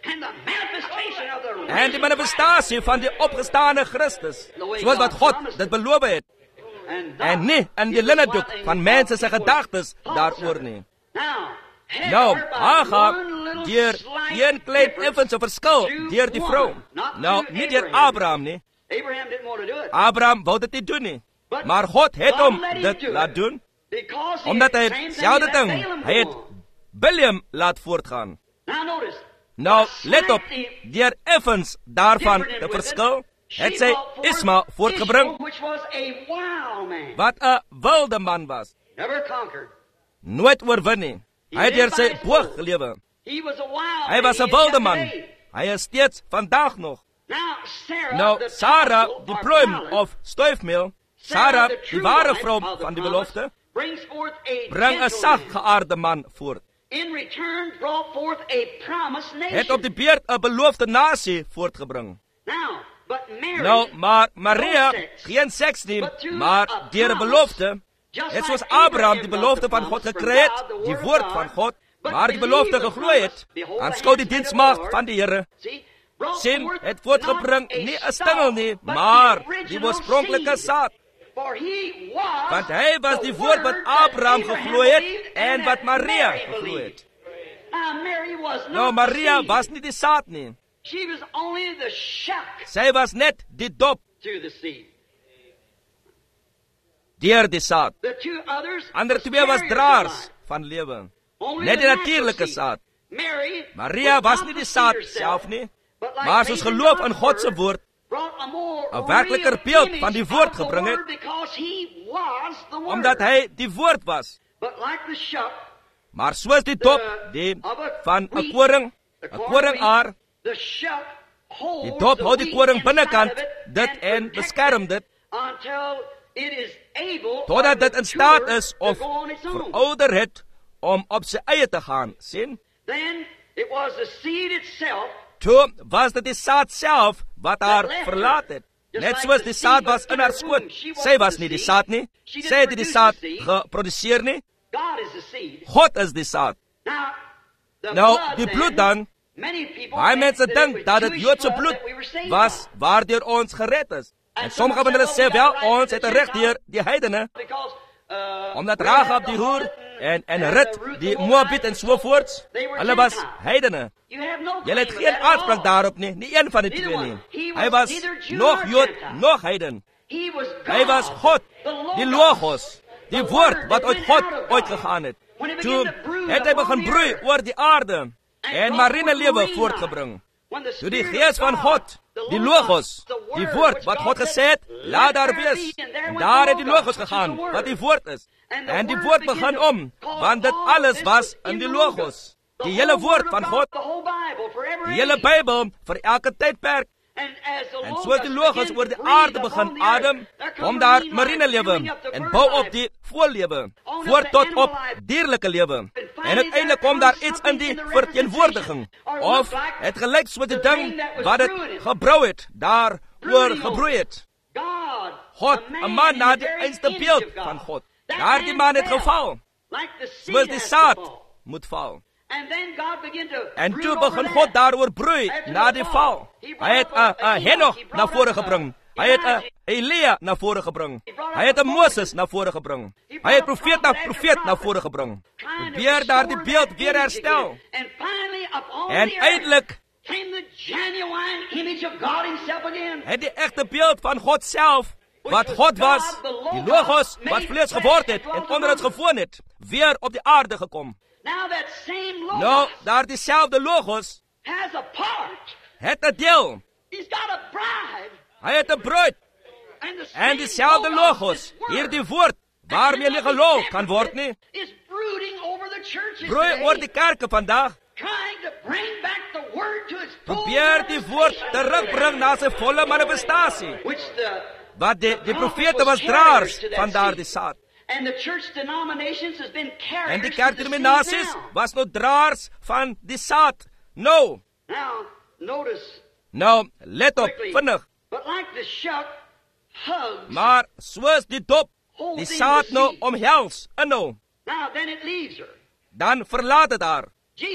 en die manifestasie van die opgestane Christus, soos wat God dit beloof het, en nie in die linnedoek van mense se gedagtes daaroor nie. Nou, Hagar, deur een klein effense verskil deur die vrou. Nou, nie deur Abraham nie. Abraham wou dit nie doen nie, maar God het hom dit laat doen, omdat hy selfde ding, hy het Bileam laat voortgaan. Nou, let op, deur effens daarvan te verskil, het sy Isma voortgebring, wat 'n wilde man was, nooit oorwin nie. Hy het deur sy boog gelewe. Hy was 'n wilde man. Hy is steeds vandag nog. Nou, Sarah, die pluim of stuifmeel, Sarah, die ware vrou van die belofte, bring 'n saggeaarde man voort. Het op die beurt 'n beloofde nasie voortgebring. Nou, maar Maria, geen seks nie, maar deur 'n belofte, het soos Abraham die belofte van God gekry het, die woord van God, maar die belofte gegloei het, aanskou die diensmaagd van die Here, sien, het voortgebring nie 'n stingel nie, maar die oorspronklike saad. Want hy was die woord wat Abraham gegloei het en wat Maria gegloei het. Nou, Maria was nie die saad nie. Sy was net die dop deur die saad. Ander twee was draers van lewe, net die natuurlike saad. Maria was nie die saad self nie, maar soos geloof in God se woord 'n werkliker beeld van die woord gebring het, omdat hy die woord was. Maar soos die dop, die van 'n koringaar, die dop hou die koring binnekant dit en beskerm dit, totdat dit in staat is of verouder het om op sy eie te gaan, sien? Toe was dit die saad self wat haar verlaat het. Net soos die saad was in haar skoot. Sy was nie die saad nie. Sy het die saad geproduseer nie. God is die saad. Nou, die bloed dan, baie mense dink dat dit Joodse bloed was waardeur ons gered is. En sommige van hulle sê wel, ons het 'n reg deur die heidene, omdat Rahab die hoer en Rut die Moabiet en sovoorts, hulle was heidene. Julle het geen aanspraak daarop nie, nie een van die twee nie. Hy was nog Jood, nog heiden. Hy was God, die Logos, die woord wat uit God uitgegaan het. Toe het hy begin broei oor die aarde en marine lewe voortgebring. Toe die gees van God, die Logos, die woord wat God gesê het, laat daar wees. En daar het die Logos gegaan, wat die woord is. En die woord begin om, want dit alles was in die Logos. Die hele woord van God, die hele Bybel vir elke tydperk. En soos die Logos oor die aarde begin adem, kom daar marine lewe en bou op die voorlewe, voort tot op dierlike lewe. En uiteindelik kom daar iets in die verteenwoordiging, of het gelyk soos die ding wat het gebrou het, daar oor gebroei het. God, 'n man na die einste beeld van God. Daar die man het geval, soos die saad moet val. En toe begin God daaroor broei na die val. Hy het 'n Henoch na vore gebring. Hy het 'n Elia na vore gebring. Hy het 'n Moses na vore gebring. Hy het profeet na vore gebring. Probeer daardie beeld weer herstel. En uiteindelik het die egte beeld van God self, wat God was, die Logos wat vlees geword het en onder ons gewoon het, weer op die aarde gekom. Nou, daar diezelfde Logos het 'n deel. Hy het 'n bruid. En diezelfde Logos, hierdie woord, waarmee nie geloof kan word nie, broei oor die kerke vandag, probeer die woord terugbring na sy volle manifestasie. Wat die profete was draers van daardie saad. En die kerkdenominasies was nou draers van die saad. Nou, let op, vinnig. Maar soos die dop die saad nou omhels, inhou, dan verlaat het haar.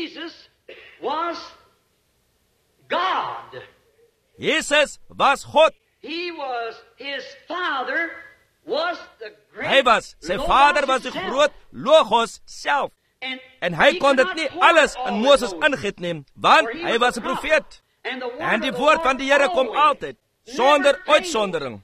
Jesus was God. Sy vader was die groot Logos self. En hy kon dit nie alles in Moses ingeet neem, want hy was 'n profeet. En die woord van die Here kom altyd, sonder uitsondering,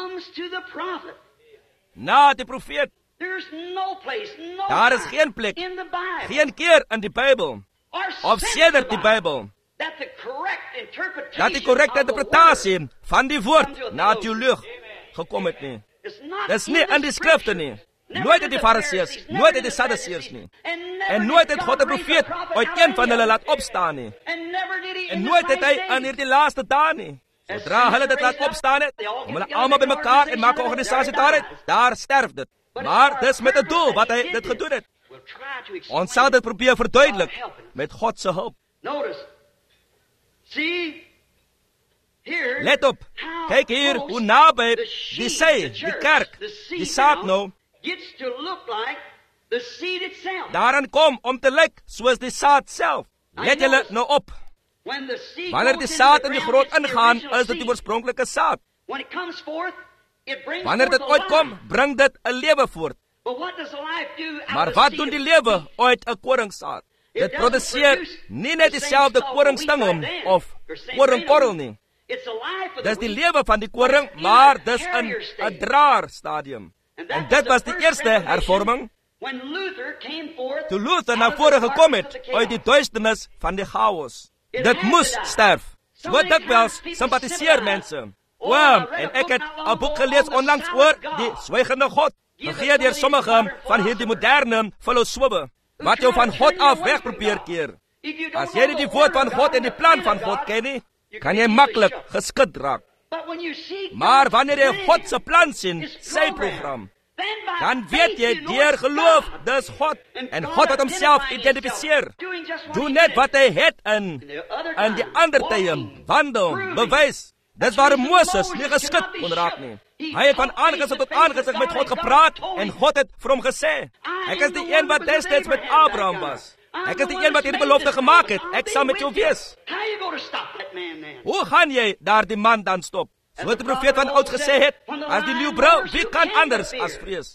na die profeet. Daar is geen plek, geen keer in die Bybel, of sedert die Bybel, dat die korrekte interpretasie van die woord na teoloog gekom het nie. Dis nie in die skrifte nie. Nooit het die Fariseërs, nooit het die Sadduseërs nie. En nooit het God 'n profeet uit een van hulle laat opstaan nie. En nooit het hy in hierdie laaste dae nie. Sodra hulle dit laat opstaan het, om hulle almal bymekaar en maak 'n organisasie daar sterf dit. Maar dis met 'n doel wat hy dit gedoen het. Ons sal dit probeer verduidelik met God se hulp. Let op, kyk hier hoe naby die sy, die kerk, die saad nou, daaraan kom om te lyk soos die saad self. Let julle nou op. Wanneer die saad in die grond ingaan, is dit die oorspronklike saad. Wanneer dit uitkom, bring dit 'n lewe voort. Maar wat doen die lewe uit 'n koringsaad? Dit produseer nie net dieselfde koringstengel of koringkorrel nie. Dis die lewe van die koring, maar dis in 'n draarstadium. En dit was die eerste hervorming. Toe Luther na vore gekom het uit die duisternis van die chaos. Dit moes sterf. So dikwels sympathiseer mense. En ek het 'n boek gelees onlangs oor die swygende God, gegee deur sommige van hierdie moderne filosofe, wat jou van God af weg probeer keer. As jy nie die woord van God en die plan van God ken nie, kan jy maklik geskit raak. Maar wanneer jy God se plan sien, sy program, dan weet jy deur geloof, dis God. En God het homself identifiseer. Doen net wat hy het in die ander tye, wandel, bewys. Dis waarom Moses nie geskit kon raak nie. Hy het van aangesig tot aangesig met God gepraat en God het vir hom gesê, ek is die een wat destyds met Abraham was. Ek is die een wat hierdie belofte gemaak het. Ek sal met jou wees. Hoe gaan jy daardie man dan stop? So het die profeet van oud gesê het, as die leeubrul, wie kan anders as vrees?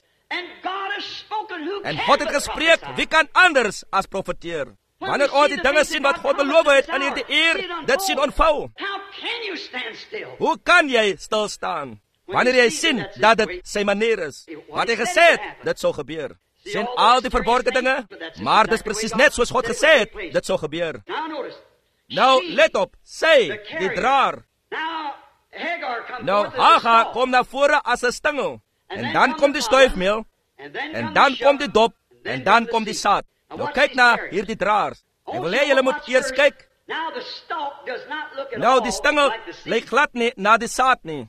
En God het gespreek, wie kan anders as profeteer? Wanneer ons die dinge sien wat God beloof het in hierdie uur, dit sien ontvou. Hoe kan jy stil staan? Wanneer jy sien dat dit sy manier is. Wat hy gesê het, dit sou gebeur. Sien al die verborgde dinge, maar dit is presies net soos God gesê het, dit sou gebeur. Nou, let op, sy, die draer. Nou, Hagar kom na vore as 'n stingel. En dan kom die stuifmeel. En dan kom die dop. En dan kom die saad. Nou, kyk na hierdie draers. Ek wil hê julle moet eers kyk. Nou, die stingel lyk glad nie na die saad nie.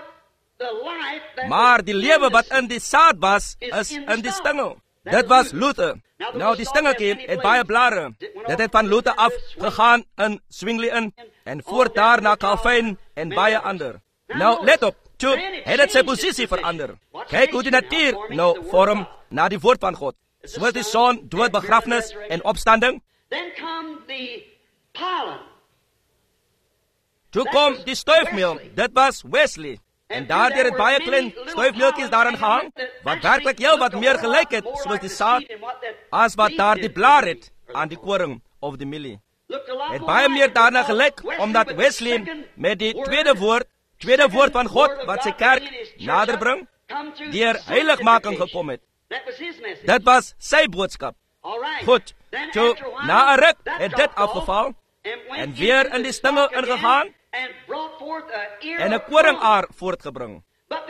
Maar die lewe wat in die saad was, is in die stingel. Dit was Luther. Nou, die stingeltjie het baie blare. Dit het van Luther af gegaan in Zwingli in, en voort daar na Calvin en baie ander. Nou, let op, toe het dit sy posisie verander. Kyk hoe die natuur nou vorm na die woord van God. Soos die son, dood, begrafnis en opstanding. Toe kom die stuifmeel, dit was Wesley. En daardeur het baie klein stuifmeeltjies daarin gehang, wat werklik heel wat meer gelyk het, soos die saad, as wat daar die blaar het, aan die koring of die mielie. Het baie meer daarna gelyk, omdat Wesley met die tweede woord van God, wat sy kerk nader bring, deur heiligmaking gekom het. Dit was sy boodskap. Goed, toe, na 'n ruk het dit afgeval, en weer in die stingel ingegaan, en 'n koringaar voortgebring.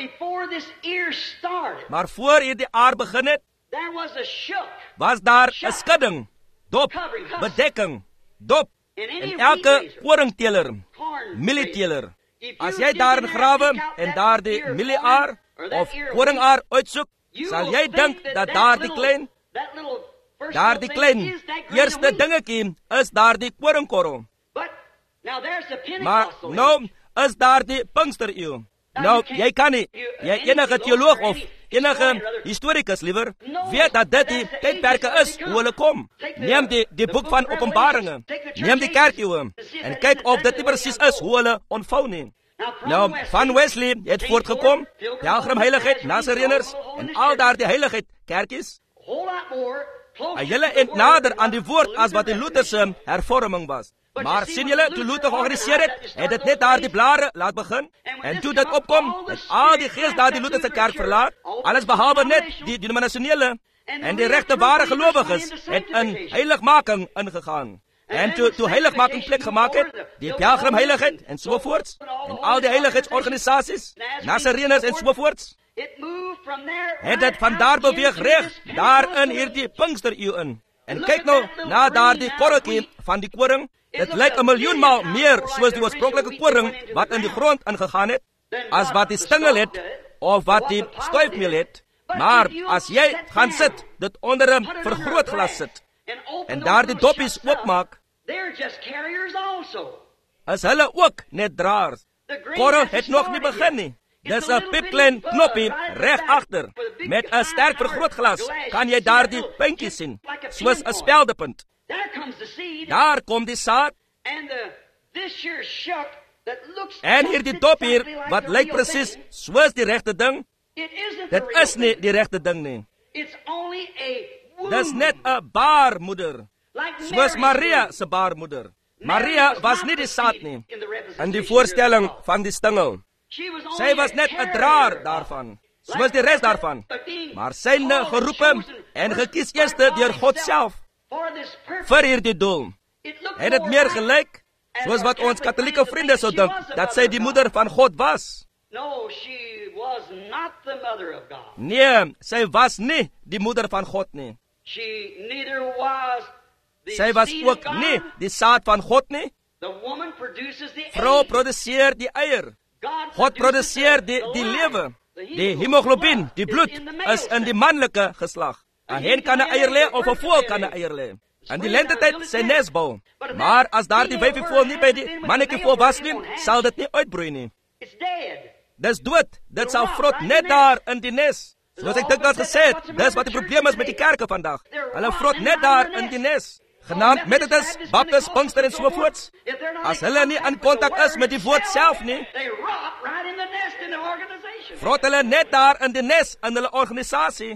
Maar voor hierdie aar begin het, was daar 'n skudding, dop, bedekking, dop, en elke koringteeler, mielieteeler, as jy daarin grawe en daar die mielieaar of koringaar uitsoek, sal jy dink dat daar die klein eerste dingetjie is daar die koringkorrel. Maar nou is daar die Pinkstereeu. Nou, jy kan nie, jy enige teoloog of enige historikus liewer, weet dat dit die tydperke is, hoe hulle kom. Neem die boek van Openbaringe, neem die kerkeeue, en kyk of dit nie presies is, hoe hulle ontvou nie. Nou, van Wesley het voortgekom, pelgrimheiligheid, Nazareners, en al daar die heiligheid, kerkies, en julle ent nader aan die woord as wat die Lutherse hervorming was. Maar sien julle, toe Luther georganiseer het dit net daar die blare laat begin, en toe dit opkom, het al die gees daar die Lutherse kerk verlaat, alles behalwe net die denominasionele, en die regte ware gelowiges het in heiligmaking ingegaan. En toe heiligmaking plek gemaak het, die pelgrimheiligheid en sovoorts, en al die heiligheidsorganisasies, Nazareners en sovoorts, het dit van daar beweeg reg, daar in hierdie Pinkstereeu in. En kyk nou na daar die korreltjie van die koring, dit lyk 1 miljoen maal meer soos die oorspronklike koring wat in die grond ingegaan het, as wat die stingel het, of wat die stuifmeel het. Maar as jy gaan sit, dit onder 'n vergrootglas sit, en daar die doppies oopmaak, is hulle ook net draers. Korrel het nog nie begin nie. Dis 'n piepklein knoppie reg agter. Met 'n sterk vergrootglas kan jy daar die puntjies sien, soos 'n speldepunt. Daar kom die saad, en hierdie dop hier, wat lyk presies soos die regte ding, dit is nie die regte ding nie. Dis net 'n baarmoeder, soos Maria se baarmoeder. Maria was nie die saad nie, in die voorstelling van die stingel. Sy was net 'n draer daarvan, soos die res daarvan, maar syne geroepe en gekies eerste deur God self, vir hierdie doel. Het dit meer gelyk, soos wat ons katholieke vriende sou dink, dat sy die moeder van God was? Nee, sy was nie die moeder van God nie. Sy was ook nie die saad van God nie. Vrou produseer die eier. God produseer die lewe. Die hemoglobien, die bloed, is in die manlike geslag. 'n Hen kan 'n eier lê of 'n voël kan 'n eier lê. In die lentetyd sy nes bou. Maar as daar die wyfie voël nie by die mannetjie voël was nie, sal dit nie uitbroei nie. Dis dood. Dit sal vrot net daar in die nes. Soos ek dikwels gesê het, dis wat die probleem is met die kerke vandag. Hulle vrot net daar in die nes. Genaamd Methodist, Baptist, Pinkster en sovoorts. As hulle nie in kontak is met die woord self nie, vrot hulle net daar in die nes in hulle organisasie.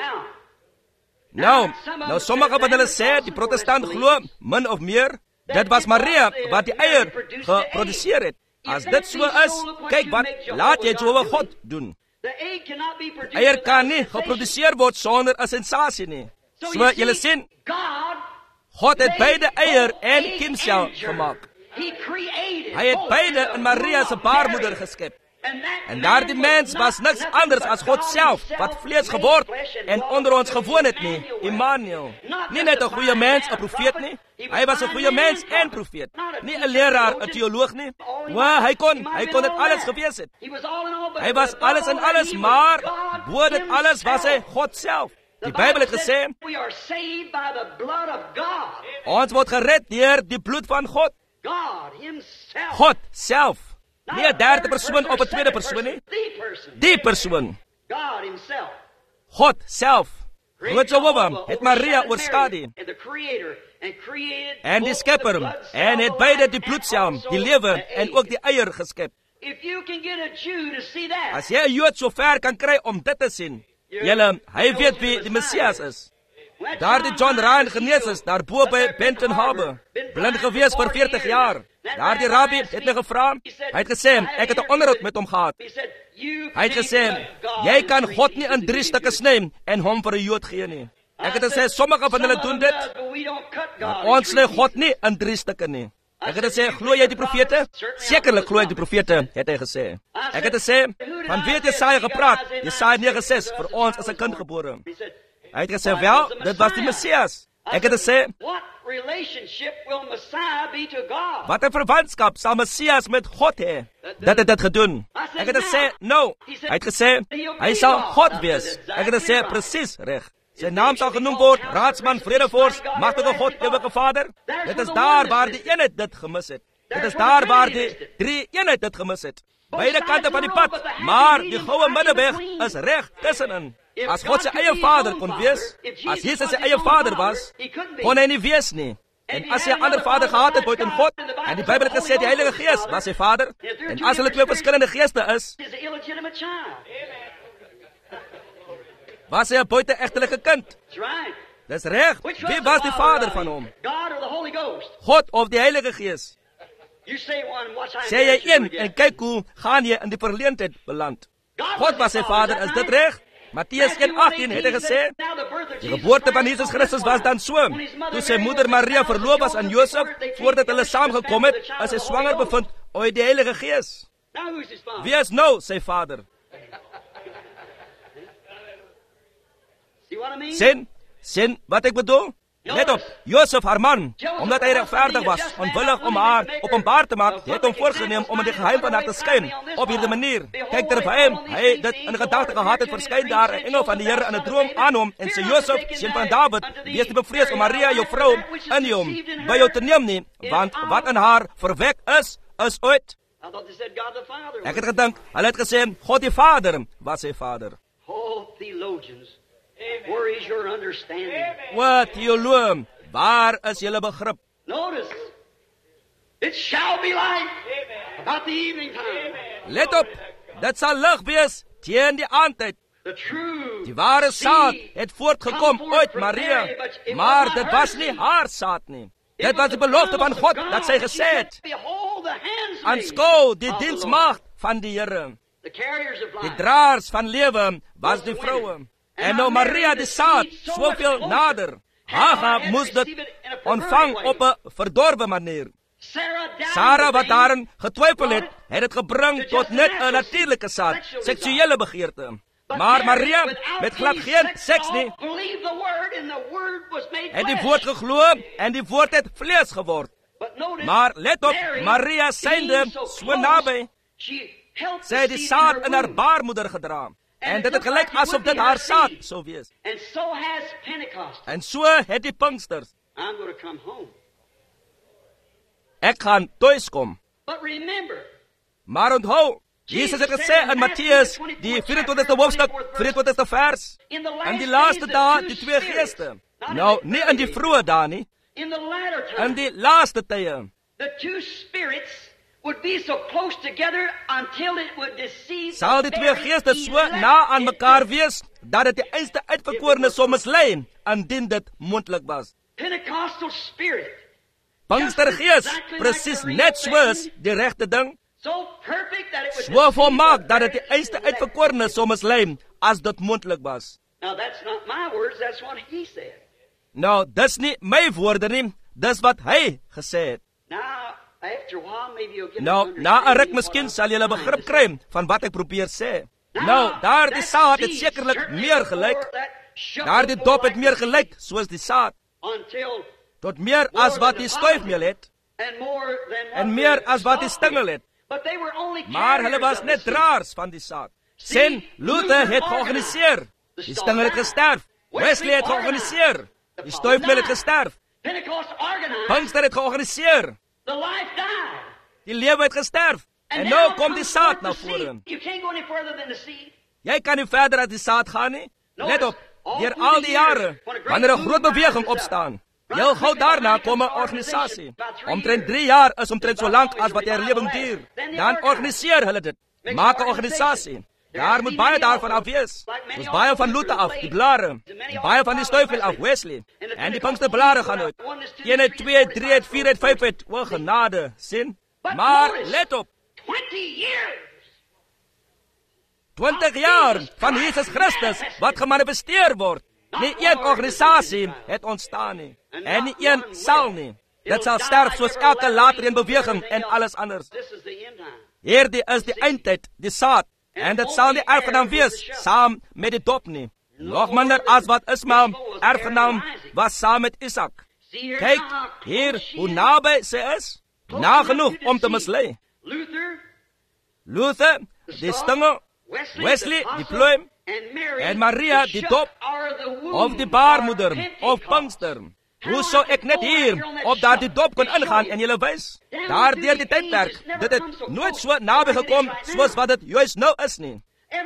Nou, sommige wat hulle sê, die protestant glo, min of meer, dit was Maria wat die eier geproduseer het. As dit so is, kyk wat laat jy Jehovah God doen. Eier kan nie geproduseer word sonder 'n sensasie nie. So, julle sien, God het beide eier en kiemsel gemaak. Hy het beide in Maria se baarmoeder geskep. En daardie mens was niks anders as God self, wat vlees geword en onder ons gewoon het nie, Immanuel. Nie net 'n goeie mens, 'n profeet nie. Hy was 'n goeie mens en profeet. Nie 'n leraar, 'n teoloog nie. Hy kon dit alles gewees het. Hy was alles en alles, maar bo dit alles was hy God self. Die Bybel het gesê, ons word gered deur die bloed van God. God self. Nie 'n derde persoon of 'n tweede persoon nie. Die persoon. God self. God Jehovah het Maria oorskadu. En die skepper. En het beide die bloedsel, die lewe en ook die eier geskep. if you can get a Jew to see that, As jy 'n Jood so ver kan kry om dit te sien, hy weet wie die Messias is. Daar die John Ryan genees is, daar bo by Benton Harbor, blind gewees vir 40 jaar. Daar die rabbi het my gevra, hy het gesê, ek het 'n onderhoud met hom gehad. Hy het gesê, jy kan God nie in 3 stukke sny en hom vir 'n Jood gee nie. Ek het gesê, sommige van hulle doen dit, maar ons sny God nie in 3 stukke nie. Ek het gesê, glo jy die profete? Sekerlik glo jy die profete, het hy gesê. Ek het gesê, van wie het Jesaja gepraat? Jesaja 9:6, vir ons is 'n kind gebore. Hy het gesê, wel, dit was die Messias. Ek het gesê, wat 'n verwantskap sal Messias met God hê? Dat het dit gedoen. Ek het gesê, no. Hy het gesê, hy sal God wees. Ek het gesê, presies reg. Sy naam sal genoem word, Raadsman, Vredevors, Magtige God, Ewige Vader. Dit is daar waar die eenheid dit gemis het. Dit is daar waar die 3 eenheid dit gemis het. Beide kante van die pad, maar die goue middelweg is reg tussenin. As God sy eie Vader kon wees, as Jesus sy eie Vader was, kon hy nie wees nie. En as hy 'n ander Vader gehad het buiten God, en die Bybel het gesê die Heilige Gees was sy Vader, en as hulle 2 verskillende geeste is, was hy 'n buite-egtelike kind. Dis reg. Wie was die Vader van hom? God of die Heilige Gees? Sê jy een en kyk hoe gaan jy in die verleentheid beland. God was sy Vader, is dit reg? Matteus 1:18 het hy gesê, die geboorte van Jesus Christus was dan so, toe sy moeder Maria verloof was aan Josef, voordat hulle saamgekom het, is sy swanger bevind uit die Heilige Gees. Wie is nou sy Vader? Sien wat ek bedoel? Let op, Josef haar man, omdat hy regverdig was, onwillig om haar openbaar te maak, het hom voorgeneem om in die geheim van haar te skyn, op hierdie manier. Kyk terwyl hy dit in gedagte gehad het, verskyn daar 'n engel van die Here in 'n droom aan hom, en sê, Josef, seun van Dawid, wees nie bevrees om Maria, jou vrou, in hom by jou te neem nie, want wat in haar verwek is uit. Ek het gedink, hulle het gesê, God die Vader was sy Vader. Where is your understanding? Wat theoloog, waar is julle begrip? Notice, it shall be light about the evening time. Let op, dit sal lig wees teen die aandtyd. Die ware saad het voortgekom uit Maria, maar dit was nie haar saad nie. Dit was die belofte van God dat sy gesê het, aanskou die diensmaagd van die Here. Die draers van lewe was die vroue. En nou Maria die saad, soveel nader. Hagar moes dit ontvang op 'n verdorwe manier. Sarah wat daarin getwyfel het dit gebring tot net 'n natuurlike saad, seksuele begeerte. Maar Maria, met glad geen seks nie, het die woord geglo en die woord het vlees geword. Maar let op, Maria synde so naby, sy het die saad in haar baarmoeder gedra. En dit het gelyk asof dit haar saad sou wees. En so het die Pinksters. Ek gaan tuis kom. Maar onthou, Jesus het gesê in Matteus, die 24ste hoofstuk, 24ste vers, in die laaste dae die 2 geeste. Nou, nie in die vroeë dae nie, in die laaste tye. Sal die 2 geeste so na aan mekaar wees, dat dit die eerste uitverkorenes sou mislei, indien dit moontlik was. Pinkstergees, presies net soos die regte ding, so volmaak dat dit die eerste uitverkorenes sou mislei, as dit moontlik was. Nou, dis nie my woorde nie, dis wat hy gesê het. Nou, na 'n ruk miskien sal julle begrip kry van wat ek probeer sê. Nou, daar die saad het sekerlik meer gelyk. Daar die dop het meer gelyk soos die saad. Tot meer as wat die stuifmeel het. En meer as wat die stingel het. Maar hulle was net draers van die saad. Sien, Luther het georganiseer. Die stingel het gesterf. Wesley het georganiseer. Die stuifmeel het gesterf. Pinkster het georganiseer. Die lewe het gesterf. En nou kom die saad na vore. Jy kan nie verder as die saad gaan nie. Let op, deur al die jare, wanneer 'n groot beweging opstaan, Heel gou daarna kom 'n organisasie. Omtrent 3 jaar is omtrent so lank as wat die herlewing duur. Dan organiseer hulle dit. Maak 'n organisasie. Daar moet baie daarvan af wees. Soos baie van Luther af, die blare. Baie van die Stuyvesant af, Wesley. En die Pinksterblare gaan uit. 1 het 2 het 3 het 4 het 5 het. O genade, sien. Maar let op. 20 jaar van Jesus Christus wat gemanifesteer word. Nie een organisasie het ontstaan nie. En nie een sal nie. Dit sal sterf soos elke later in beweging en alles anders. Hierdie is die eindtyd, die saad. En dit sal nie erfgenaam wees, saam met die dop nie. Nog minder as wat Ismael erfgenaam was saam met Isak. Kyk, hier, hoe naby sy is. Nagenoeg om te mislei. Luther, die stingel, Wesley, die pluim, en Maria, die dop, of die baarmoeder, of Pinkster. Hoe sou ek net hier op daardie dop kon ingaan en julle wys? Daardeur die tydperk, dit het nooit so naby gekom soos wat dit juis nou is nie.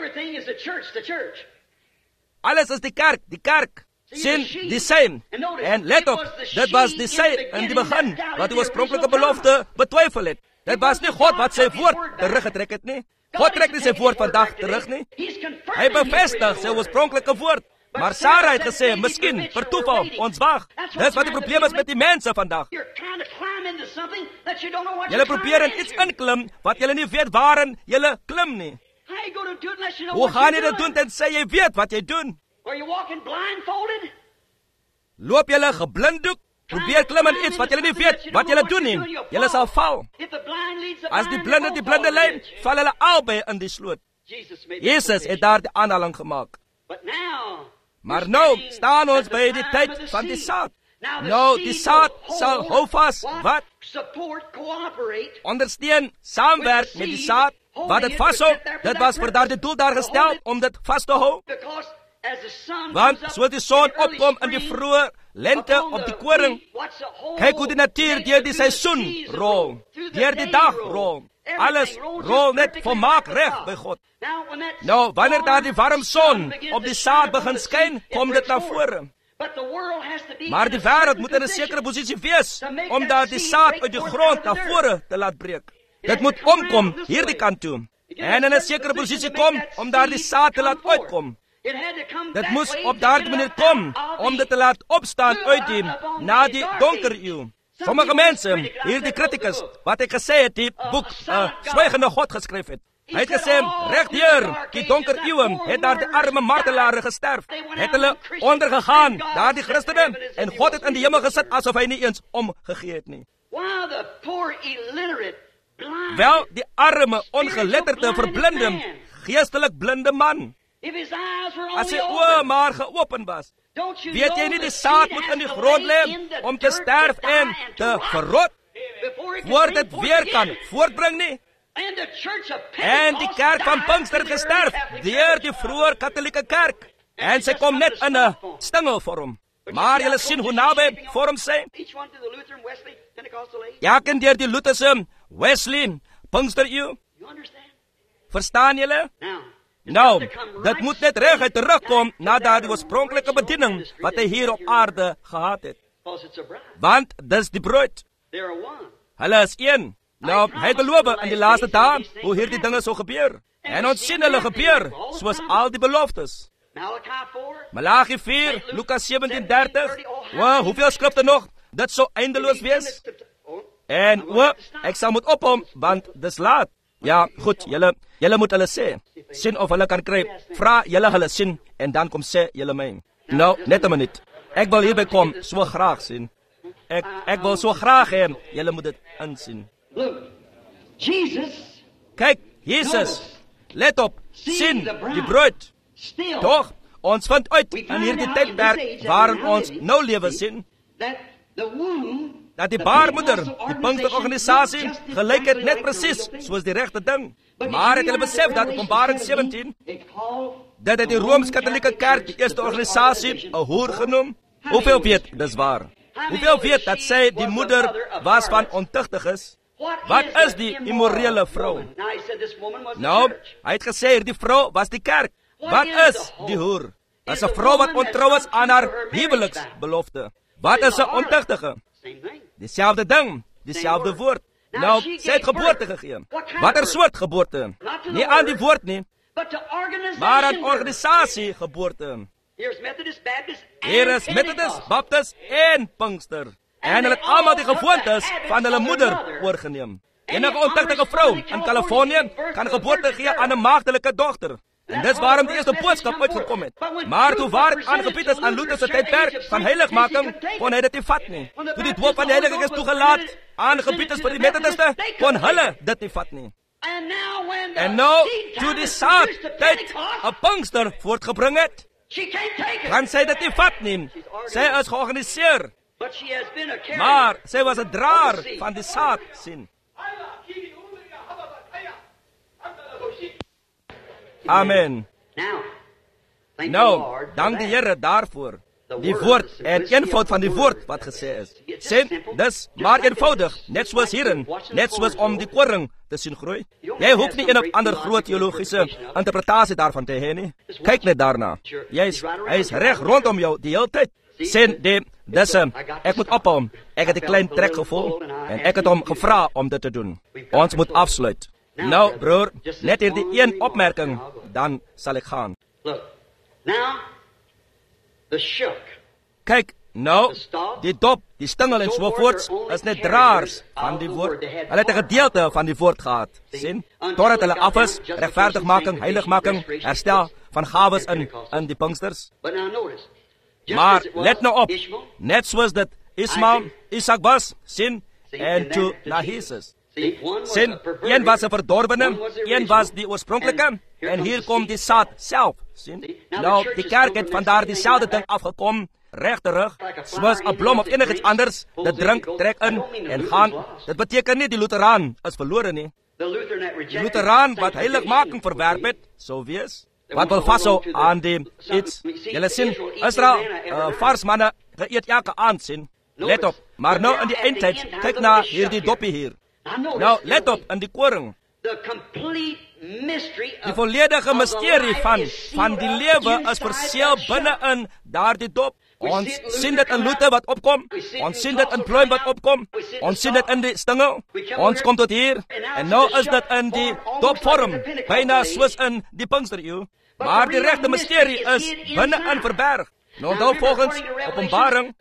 Alles is die kerk. Sien, die same. En let op, dit was die same in die begin, wat die oorspronklike belofte betwyfel het. Dit was nie God wat sy woord teruggetrek het nie. God trek nie sy woord vandag terug nie. Hy bevestig sy oorspronklike woord. Maar Sarah het gesê, miskien, per toeval, ons wag. Dis wat die probleem is met die mense vandag. Julle probeer in iets inklim, wat julle nie weet waarin julle klim nie. Hoe gaan jy dit doen, tensy jy weet wat jy doen? Loop julle geblinddoek? Probeer klim in iets wat julle nie weet wat julle doen nie. Julle sal val. As die blinde lei, val hulle albei in die sloot. Jesus het daar die aanhaling gemaak. Maar nou staan ons by die tyd van die saad. Nou, die saad sal hou vas, wat? Ondersteun, saamwerk met die saad, wat het vashou. Dit was vir daardie doel daar gestel, om dit vast te hou. Want, so die son opkom in die vroeë lente op die koring, kyk hoe die natuur deur die seisoen rol, deur die dag rol. Alles rol net volmaak reg by God. Nou, wanneer daar die warm son op die saad begin skyn, kom dit na vore. Maar die wêreld moet in 'n sekere posisie wees, om daar die saad uit die grond na vore te laat breek. Dit moet omkom, hierdie kant toe. En in 'n sekere posisie kom, om daar die saad te laat uitkom. Dit moes op daardie manier kom, om dit te laat opstaan uit die, na die donker eeu. Sommige mense, hierdie kritikus, wat ek gesê het, die boek Swygende God geskryf het. Hy het gesê, regdeur die donker eeuwe het daar die arme martelare gesterf. Het hulle ondergegaan, daar die Christene, en God het in die hemel gesit, asof hy nie eens omgegee het nie. Wel, die arme, ongeletterde, verblinde, geestelik blinde man. As sy oë maar geopen was, weet jy nie die saad moet in die grond lê om te sterf en te verrot, voor dit weer kan voortbring nie? En die kerk van Pinkster het gesterf deur die vroeë katholieke kerk, en sy kom net in 'n stingelvorm. Maar julle sien hoe naby vorm sy? Elkeen deur die Lutherse, Wesley, Pinkster eeu. Verstaan julle? Nou, dit moet net reguit terugkom na daardie oorspronklike bediening wat hy hier op aarde gehad het. Want dis die bruid. Hulle is een. Nou, hy het beloof in die laaste dae hoe hierdie dinge sou gebeur. En ons sien hulle gebeur, soos al die beloftes. Malagi 4, Lukas 17:30. Hoeveel skrifte nog? Dit sou eindeloos wees. En, ek sal moet ophou, want dis laat. Ja, goed, julle moet hulle sê. Sien of hulle kan kry. Vra julle hulle sien, en dan kom sê julle my. Nou, net 'n minuut. Ek wil hierby kom, so graag sien. Ek wil so graag hê, julle moet dit insien. Kyk, Jesus, let op, sien die bruid. Toch, ons vind uit in hierdie tydperk waarin ons nou lewe sien, dat die baarmoeder, die Pinksterorganisasie, gelyk het net presies soos die regte ding. Maar het julle besef dat Openbaring 17, dat het die Rooms-Katholieke Kerk die eerste organisasie 'n hoer genoem? Hoeveel weet, dis waar. Hoeveel weet dat sy die moeder was van ontuchtiges? Wat is die immorele vrou? Nou, hy het gesê, hierdie vrou was die kerk. Wat is die hoer? Dit is 'n vrou wat ontrou is aan haar huweliksbelofte. Wat is 'n ontuchtige? Dieselfde ding, dieselfde woord. Nou, sy het geboorte gegee. Watter soort geboorte? Nie aan die woord nie, maar aan organisasie geboorte. Hier is Methodist, Baptist en Pinkster. En hulle het almal die gewoontes van hulle moeder oorgeneem. Enige ontuchtige vrou in Californië kan geboorte gee aan 'n maagdelike dogter. En dis waarom die eerste boodskap uitgekom het. Maar toe waar het aangebied is aan Luther se tydperk van heiligmaking, kon hy dit nie vat nie. Toe die doop van die Heilige Gees toegelaat aangebied is vir die Methodiste, kon hulle dit nie vat nie. En nou, toe die saad tyd 'n Pinkster voortgebring het, kan sy dit nie vat nie. Sy is georganiseer, maar sy was 'n draer van die saad, sien. Amen. Nou, dank die Here daarvoor. Die woord en eenvoud van die woord wat gesê is. Sien, dis maar eenvoudig, net soos hierin, net soos om die koring te sien groei. Jy hoef nie een of ander groot teologiese interpretasie daarvan te hê nie. Kyk net daarna. Hy is reg rondom jou die hele tyd. Sien, dis ek moet ophou. Ek het 'n klein trek gevoel en ek het hom gevra om dit te doen. Ons moet afsluit. Nou, broer, net hierdie een opmerking, dan sal ek gaan. Kyk, nou, die dop, die stingel en sovoorts, is net draers van die woord. Hulle het 'n gedeelte van die woord gehad, sien? Totdat hulle af is, regverdigmaking, heiligmaking, herstel van gawes in die Pinksters. Maar, let nou op, net soos dit Ismael, Isak was, sien, en toe na Jesus. Sien, een was 'n verdorwene, een was die oorspronklike, en hier kom die saad self, sien. Nou, die kerk het van daar dieselfde ding afgekom, reg terug, soos 'n blom of enigiets anders, dit drink, trek in, en gaan. Dit beteken nie die Lutheraan is verlore nie. Die Lutheraan wat heiligmaking verwerp het, sou wees, wat wil vashou aan die iets. Julle sien, Israel, vars manne, geëet elke aand, sien. Let op, maar nou in die eindtyd, kyk na hierdie doppie hier. Nou, let op, in die koring. Die volledige mysterie van die lewe is verseel binne in daardie dop. Ons sien dit in Luther wat opkom. Ons sien dit in Pluim wat opkom. Ons sien dit in die stingel. Ons kom tot hier. En nou is dit in die dopvorm, byna soos in die Pinkstereeu. Maar die regte mysterie is binne in verberg. Nou dan volgens Openbaring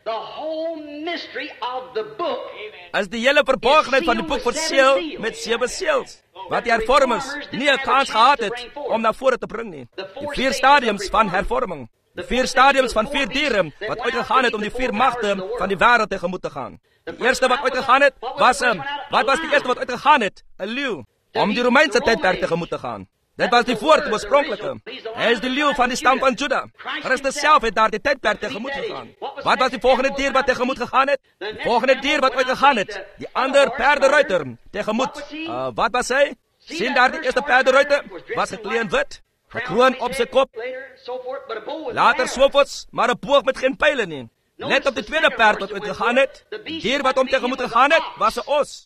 is die hele verborgenheid van die boek verseel met 7 seels, wat die hervormers nie 'n kans gehad het om na vore te bring nie. Die 4 stadiums van hervorming, die 4 stadiums van 4 diere wat uitgegaan het om die 4 magte van die wêreld tegemoet te gaan. Die eerste wat uitgegaan het was wat was die eerste wat uitgegaan het? 'n leeu, om die Romeinse tydperk tegemoet te gaan. Dit was die woord oorspronklike. Hy is die leeu van die stam van Juda. Christus self het daar die tydperk tegemoet gegaan. Wat was die volgende dier wat tegemoet gegaan het? Die volgende dier wat uitgegaan het, die ander perderuiter tegemoet. Wat was hy? Sien daar die eerste perderuiter was geklee in wit, gekroon op sy kop. Later sovoorts, maar 'n boog met geen pyle nie. Let op die tweede perd wat uitgegaan het. Die dier wat hom tegemoet gegaan het, was 'n os.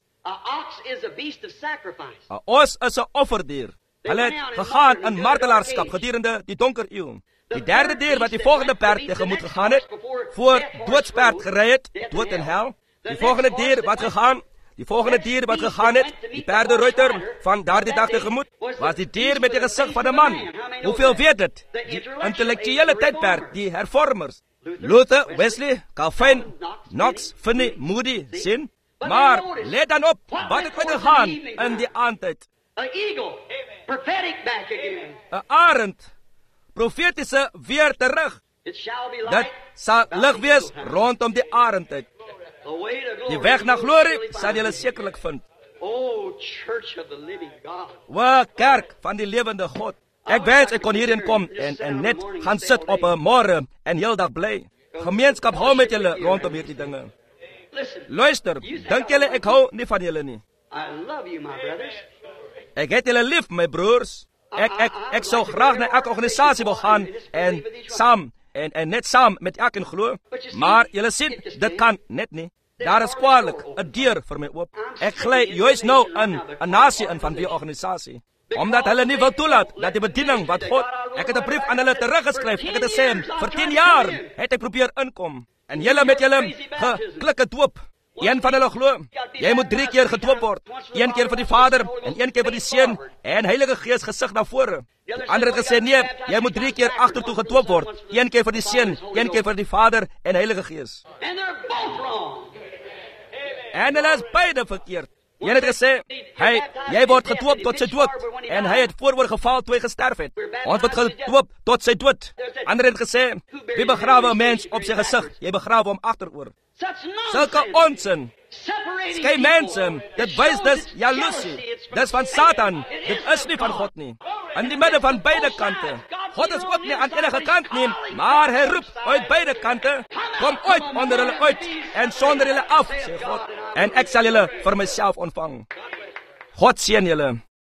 'n Os is 'n offerdier. Hulle het gegaan in martelaarskap gedurende die donker eeu. Die derde dier wat die volgende perd tegemoet gegaan het, voor doodsperd gery het, dood en hel. Die volgende dier wat gegaan het, die perderuiter van daardie dag tegemoet, was die dier met die gesig van 'n man. Hoeveel weet dit? Die intellektuele tydperk, die hervormers. Luther, Wesley, Calvin, Knox, Finney, Moody, sien. Maar let dan op, wat het uitgegaan in die aandtyd? 'n eagle, prophetic back again. 'n arend, profetiese weer terug. It shall be Dit light. sal lig wees rondom die arendtyd. The way to glory. Die weg na glorie sal julle sekerlik vind. Oh, church of the living God. O kerk van die lewende God. Ek wens ek kon hierin kom en net gaan sit op 'n môre en heeldag bly. Gemeenskap hou met julle rondom hierdie dinge. Listen, Luister, dink julle ek hou nie van julle nie? I love you, my brothers. Ek het julle lief, my broers. Ek sou graag na elke organisasie wil gaan en net saam met elkeen glo. Maar julle sien, dit kan net nie. Daar is kwaadlik 'n deur vir my oop. Ek gly juis nou in 'n nasie in van die organisasie. Omdat hulle nie wil toelaat dat die bediening wat God, ek het 'n brief aan hulle teruggeskryf. Ek het gesê, vir 10 jaar het ek probeer inkom. En julle met julle geklikke doop. Een van hulle glo, jy moet 3 keer gedoop word. 1 keer vir die Vader, en 1 keer vir die Seun, en Heilige Gees gesig na vore. Die ander het gesê, nee, jy moet 3 keer agtertoe gedoop word. 1 keer vir die Seun, 1 keer vir die Vader, en Heilige Gees. En hulle is beide verkeerd. Een het gesê, jy word gedoop tot sy dood, en hy het vooroor geval toe hy gesterf het. Ons word gedoop tot sy dood. Ander het gesê, wie begrawe 'n mens op sy gesig? Jy begrawe hom agteroor. Sulke onsin. Skei mense, dit wys dis jaloesie. Dis van Satan. Dit is nie van God nie. In die midde van beide kante. God is ook nie aan enige kant nie, maar hy roep uit beide kante. Kom uit onder hulle uit en sonder hulle af, sê God. En ek sal julle vir myself ontvang. God seën julle.